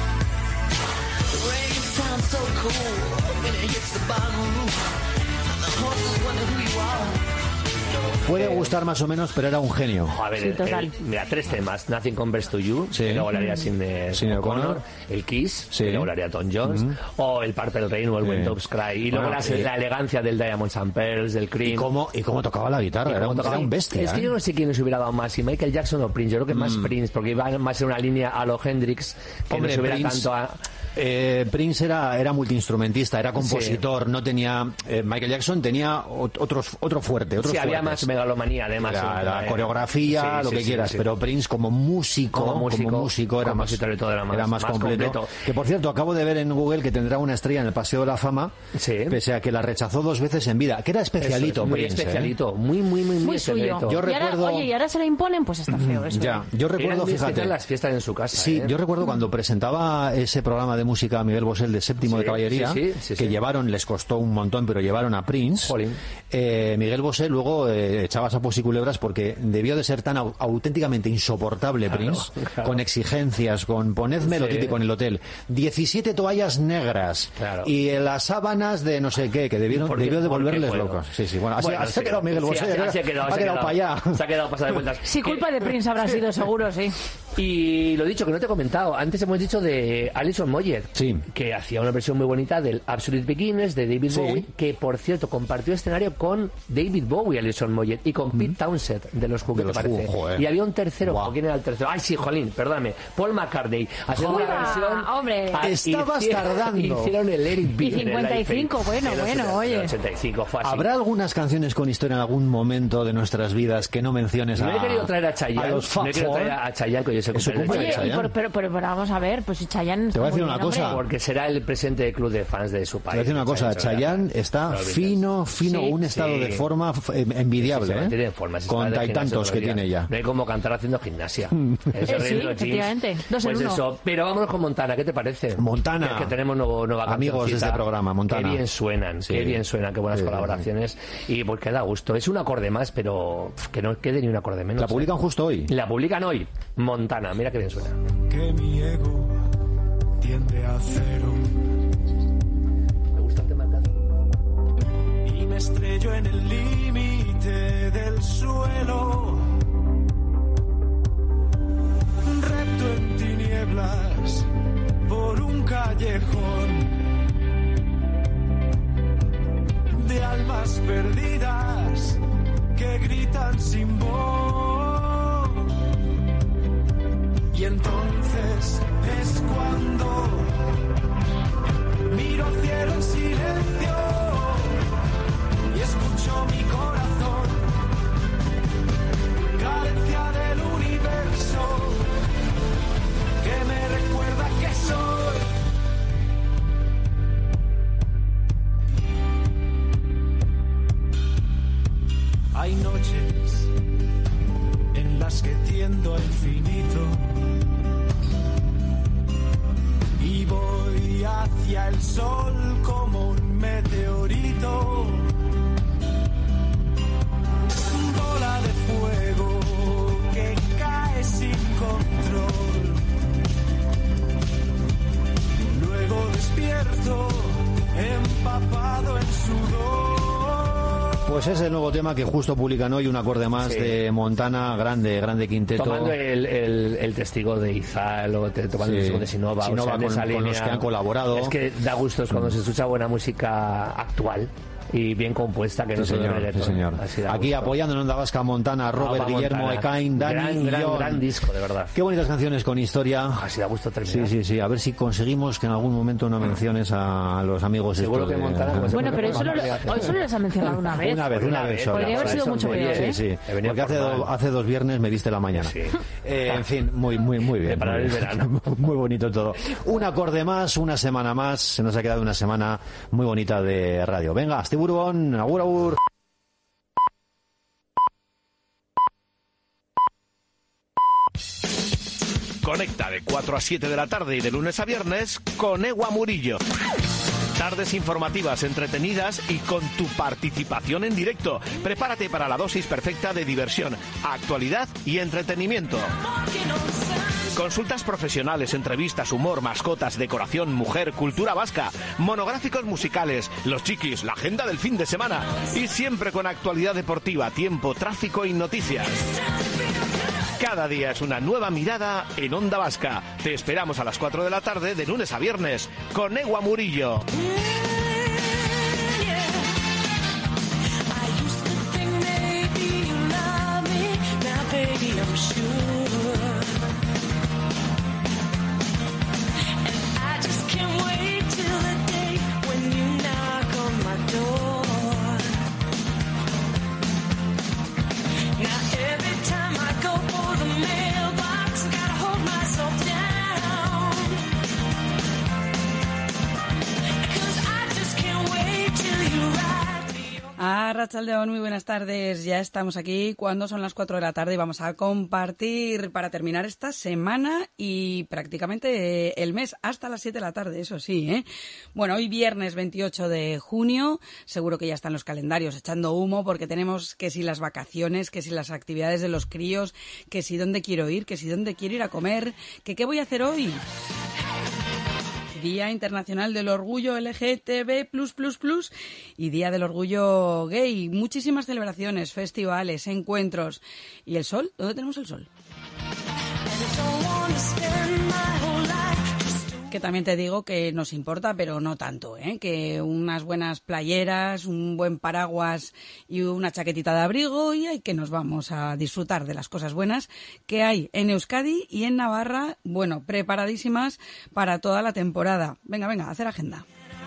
The rain sounds so cool when it hits the bottom roof. The horses wonder who you are. Puede gustar más o menos, pero era un genio. A ver, sí, el, el, mira, tres temas. Nothing Compares to You, sí. Que luego le haría sin O'Connor. El Kiss, sí. Que luego le haría Tom Jones. Mm-hmm. O el Parte del Reino, o el sí. When Doves Cry. Y luego bueno, la, sí. la elegancia del Diamonds and Pearls, del Cream. ¿Y cómo, y cómo tocaba la guitarra? Era un, tocaba, era un bestia. Es que yo no sé quién nos hubiera dado más, si Michael Jackson o Prince. Yo creo que más mm. Prince, porque iba más en una línea a lo Hendrix, que Hombre, no se hubiera Prince, tanto a... Eh, Prince era, era multiinstrumentista, era compositor, sí. no tenía... Eh, Michael Jackson tenía otros, otro fuerte, otros Sí, fuertes. había más megalomanía, además. Era, la coreografía, sí, lo sí, que sí, quieras, sí. pero Prince como músico, como músico, como músico era, como más, era, más, era más, más completo. completo. Que por cierto, acabo de ver en Google que tendrá una estrella en el Paseo de la Fama, sí. pese a que la rechazó dos veces en vida, que era especialito. Es, muy Prince, especialito, ¿eh? muy, muy, muy, muy, muy especialito. Suyo. Yo recuerdo... Ahora, oye, y ahora se la imponen, pues está feo eso. Ya, yo recuerdo, fíjate... las fiestas en su casa. Sí, ¿eh? yo recuerdo cuando presentaba ese programa de música a Miguel Bosé, de Séptimo sí, de Caballería, sí, sí, sí, que sí. llevaron, les costó un montón, pero llevaron a Prince. Eh, Miguel Bosé luego eh, echaba sapos y culebras porque debió de ser tan au auténticamente insoportable, claro, Prince, claro. con exigencias, con ponedme sí. lo típico en el hotel, diecisiete toallas negras claro. y las sábanas de no sé qué, que debieron, debió de volverles locos. Sí, sí, bueno, así, bueno, así sí. ha quedado Miguel Bosé, sí, así, así ha quedado, ha quedado para allá. Se ha quedado pasado de cuentas. Sí, culpa de Prince habrá sido, seguro, sí. Y lo dicho, que no te he comentado, antes hemos dicho de Alison Moyet, sí. que hacía una versión muy bonita del Absolute Beginners de David sí. Bowie, que por cierto compartió escenario con David Bowie, Alison Moyet, y con mm. Pete Townshend de los Who, me parece. Who, y había un tercero, wow. ¿quién era el tercero? Ay, sí, jolín, perdóname, Paul McCartney, haciendo una versión. Hombre, a, estabas hicieron, tardando. Hicieron el Eric B. Y cincuenta y cinco, bueno, bueno, oye. ochenta y cinco fue así. ¿Habrá algunas canciones con historia en algún momento de nuestras vidas que no menciones a No he querido traer a Chayanne, a los no he querido traer a Chayanne, que yo sé que Oye, y por, pero, pero, pero vamos a ver, pues si Chayanne... Te voy a decir una cosa. Porque será el presidente del club de fans de su país. Te voy a decir una cosa, Chayanne está fino, fino, sí, un estado sí. de forma envidiable, sí, sí, ¿eh? Forma, con tantos que tiene ya. No hay como cantar haciendo gimnasia. Eh, sí, efectivamente. Dos pues en uno. Eso. Pero vámonos con Montana, ¿qué te parece? Montana. Que, es que tenemos nuevo, nueva amigos de este programa, Montana. Qué bien suenan, sí. qué bien suenan, qué buenas sí, colaboraciones. Sí. Y pues que da gusto. Es un acorde más, pero que no quede ni un acorde menos. ¿La publican ¿eh? justo hoy? La publican hoy. Montana, mira qué bien suena. Que mi ego tiende a cero. Me gusta el tema del caso. Y me estrello en el límite del suelo. Repto en tinieblas por un callejón de almas perdidas que gritan sin voz. Y entonces es cuando miro al cielo en silencio y escucho mi corazón, carencia del universo que me recuerda que soy. Hay noches en las que tiendo al infinito y voy hacia el sol como un meteorito, bola de fuego que cae sin control. Luego despierto empapado en sudor. Pues es el nuevo tema que justo publican hoy, un acorde más sí. de Montana, grande, grande quinteto. Tomando el, el, el testigo de Izal o te, tomando sí. el testigo de Sinova, Sinova o sea, con, con los que han colaborado. Es que da gusto cuando mm. se escucha buena música actual. y bien compuesta, que sí, no se señor, sí, señor. Aquí apoyando en Onda Vasca Montana, Robert, ah, Guillermo, Montana. Ekain, Dani gran, y gran, John. gran disco, de verdad. Qué bonitas canciones con historia. Así da gusto terminar. Sí, sí, sí. A ver si conseguimos que en algún momento no menciones a los amigos. Seguro que de... Montana. Pues bueno, pero eso lo, hoy solo les ha mencionado una vez. Una vez, una vez. Podría haber sido mucho peor, ¿eh? Sí, sí. Porque hace, do, hace dos viernes me diste la mañana. Sí. Eh, en fin, muy, muy, muy bien. Para el verano. Muy bonito todo. Un acorde más, una semana más. Se nos ha quedado una semana muy bonita de radio. Venga, Asti Burbón, agur, agur. Conecta de cuatro a siete de la tarde y de lunes a viernes con Ewa Murillo. Tardes informativas, entretenidas y con tu participación en directo. Prepárate para la dosis perfecta de diversión, actualidad y entretenimiento. Consultas profesionales, entrevistas, humor, mascotas, decoración, mujer, cultura vasca, monográficos musicales, los chiquis, la agenda del fin de semana y siempre con actualidad deportiva, tiempo, tráfico y noticias. Cada día es una nueva mirada en Onda Vasca. Te esperamos a las cuatro de la tarde de lunes a viernes con Ewa Murillo. Arratsaldeon, muy buenas tardes. Ya estamos aquí cuando son las cuatro de la tarde y vamos a compartir para terminar esta semana y prácticamente el mes hasta las siete de la tarde, eso sí, ¿eh? Bueno, hoy viernes veintiocho de junio, seguro que ya están los calendarios echando humo porque tenemos que si las vacaciones, que si las actividades de los críos, que si dónde quiero ir, que si dónde quiero ir a comer, que qué voy a hacer hoy. Día Internacional del Orgullo L G T B plus plus plus y Día del Orgullo Gay. Muchísimas celebraciones, festivales, encuentros. ¿Y el sol? ¿Dónde tenemos el sol? Que también te digo que nos importa, pero no tanto, ¿eh? Que unas buenas playeras, un buen paraguas y una chaquetita de abrigo y ahí que nos vamos a disfrutar de las cosas buenas que hay en Euskadi y en Navarra, bueno, preparadísimas para toda la temporada. Venga, venga, a hacer agenda.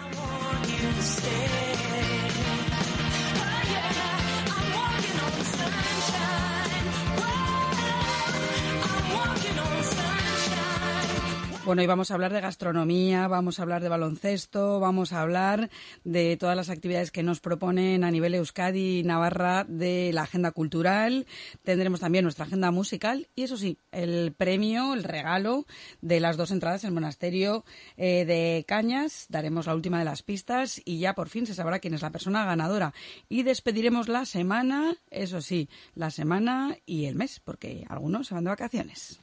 Bueno, y vamos a hablar de gastronomía, vamos a hablar de baloncesto, vamos a hablar de todas las actividades que nos proponen a nivel Euskadi y Navarra de la agenda cultural. Tendremos también nuestra agenda musical y, eso sí, el premio, el regalo de las dos entradas en Monasterio eh, de Cañas. Daremos la última de las pistas y ya por fin se sabrá quién es la persona ganadora. Y despediremos la semana, eso sí, la semana y el mes, porque algunos se van de vacaciones.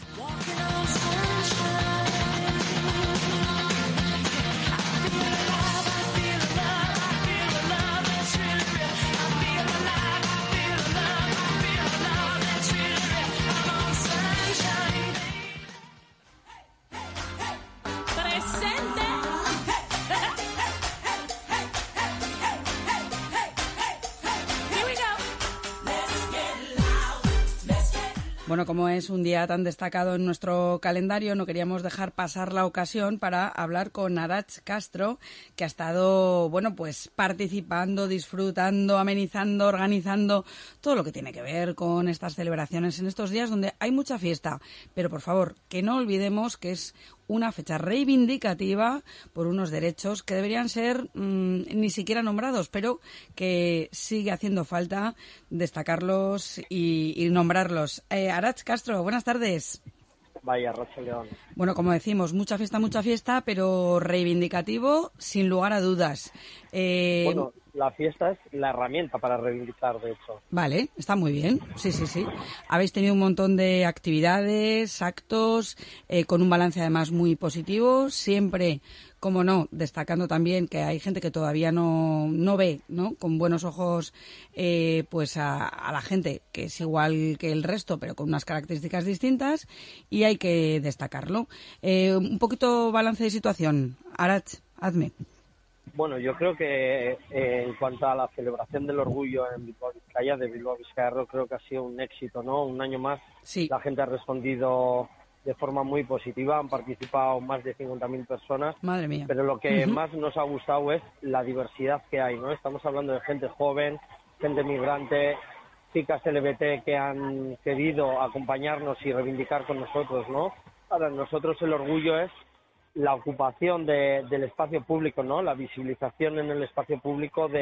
Bueno, como es un día tan destacado en nuestro calendario, no queríamos dejar pasar la ocasión para hablar con Arantz Castro, que ha estado, bueno, pues participando, disfrutando, amenizando, organizando todo lo que tiene que ver con estas celebraciones en estos días donde hay mucha fiesta. Pero, por favor, que no olvidemos que es una fecha reivindicativa por unos derechos que deberían ser mmm, ni siquiera nombrados, pero que sigue haciendo falta destacarlos y, y nombrarlos. Eh, Arantz Castro, buenas tardes. Vaya, Rocha León. Bueno, como decimos, mucha fiesta, mucha fiesta, pero reivindicativo sin lugar a dudas. Eh... Bueno, la fiesta es la herramienta para reivindicar, de hecho. Vale, está muy bien. Sí, sí, sí. Habéis tenido un montón de actividades, actos, eh, con un balance además muy positivo. Siempre, como no, destacando también que hay gente que todavía no, no ve, ¿no?, con buenos ojos eh, pues a, a la gente que es igual que el resto, pero con unas características distintas, y hay que destacarlo. Eh, un poquito balance de situación. Arantz, hazme. Bueno, yo creo que eh, en cuanto a la celebración del orgullo en Bilbao Vizcaya, de Bilbao Vizcaya Rock, creo que ha sido un éxito, ¿no? Un año más, sí. La gente ha respondido de forma muy positiva, han participado más de cincuenta mil personas. Madre mía. Pero lo que Uh-huh. más nos ha gustado es la diversidad que hay, ¿no? Estamos hablando de gente joven, gente migrante, chicas L G B T que han querido acompañarnos y reivindicar con nosotros, ¿no? Para nosotros el orgullo es la ocupación de, del espacio público, ¿no? La visibilización en el espacio público de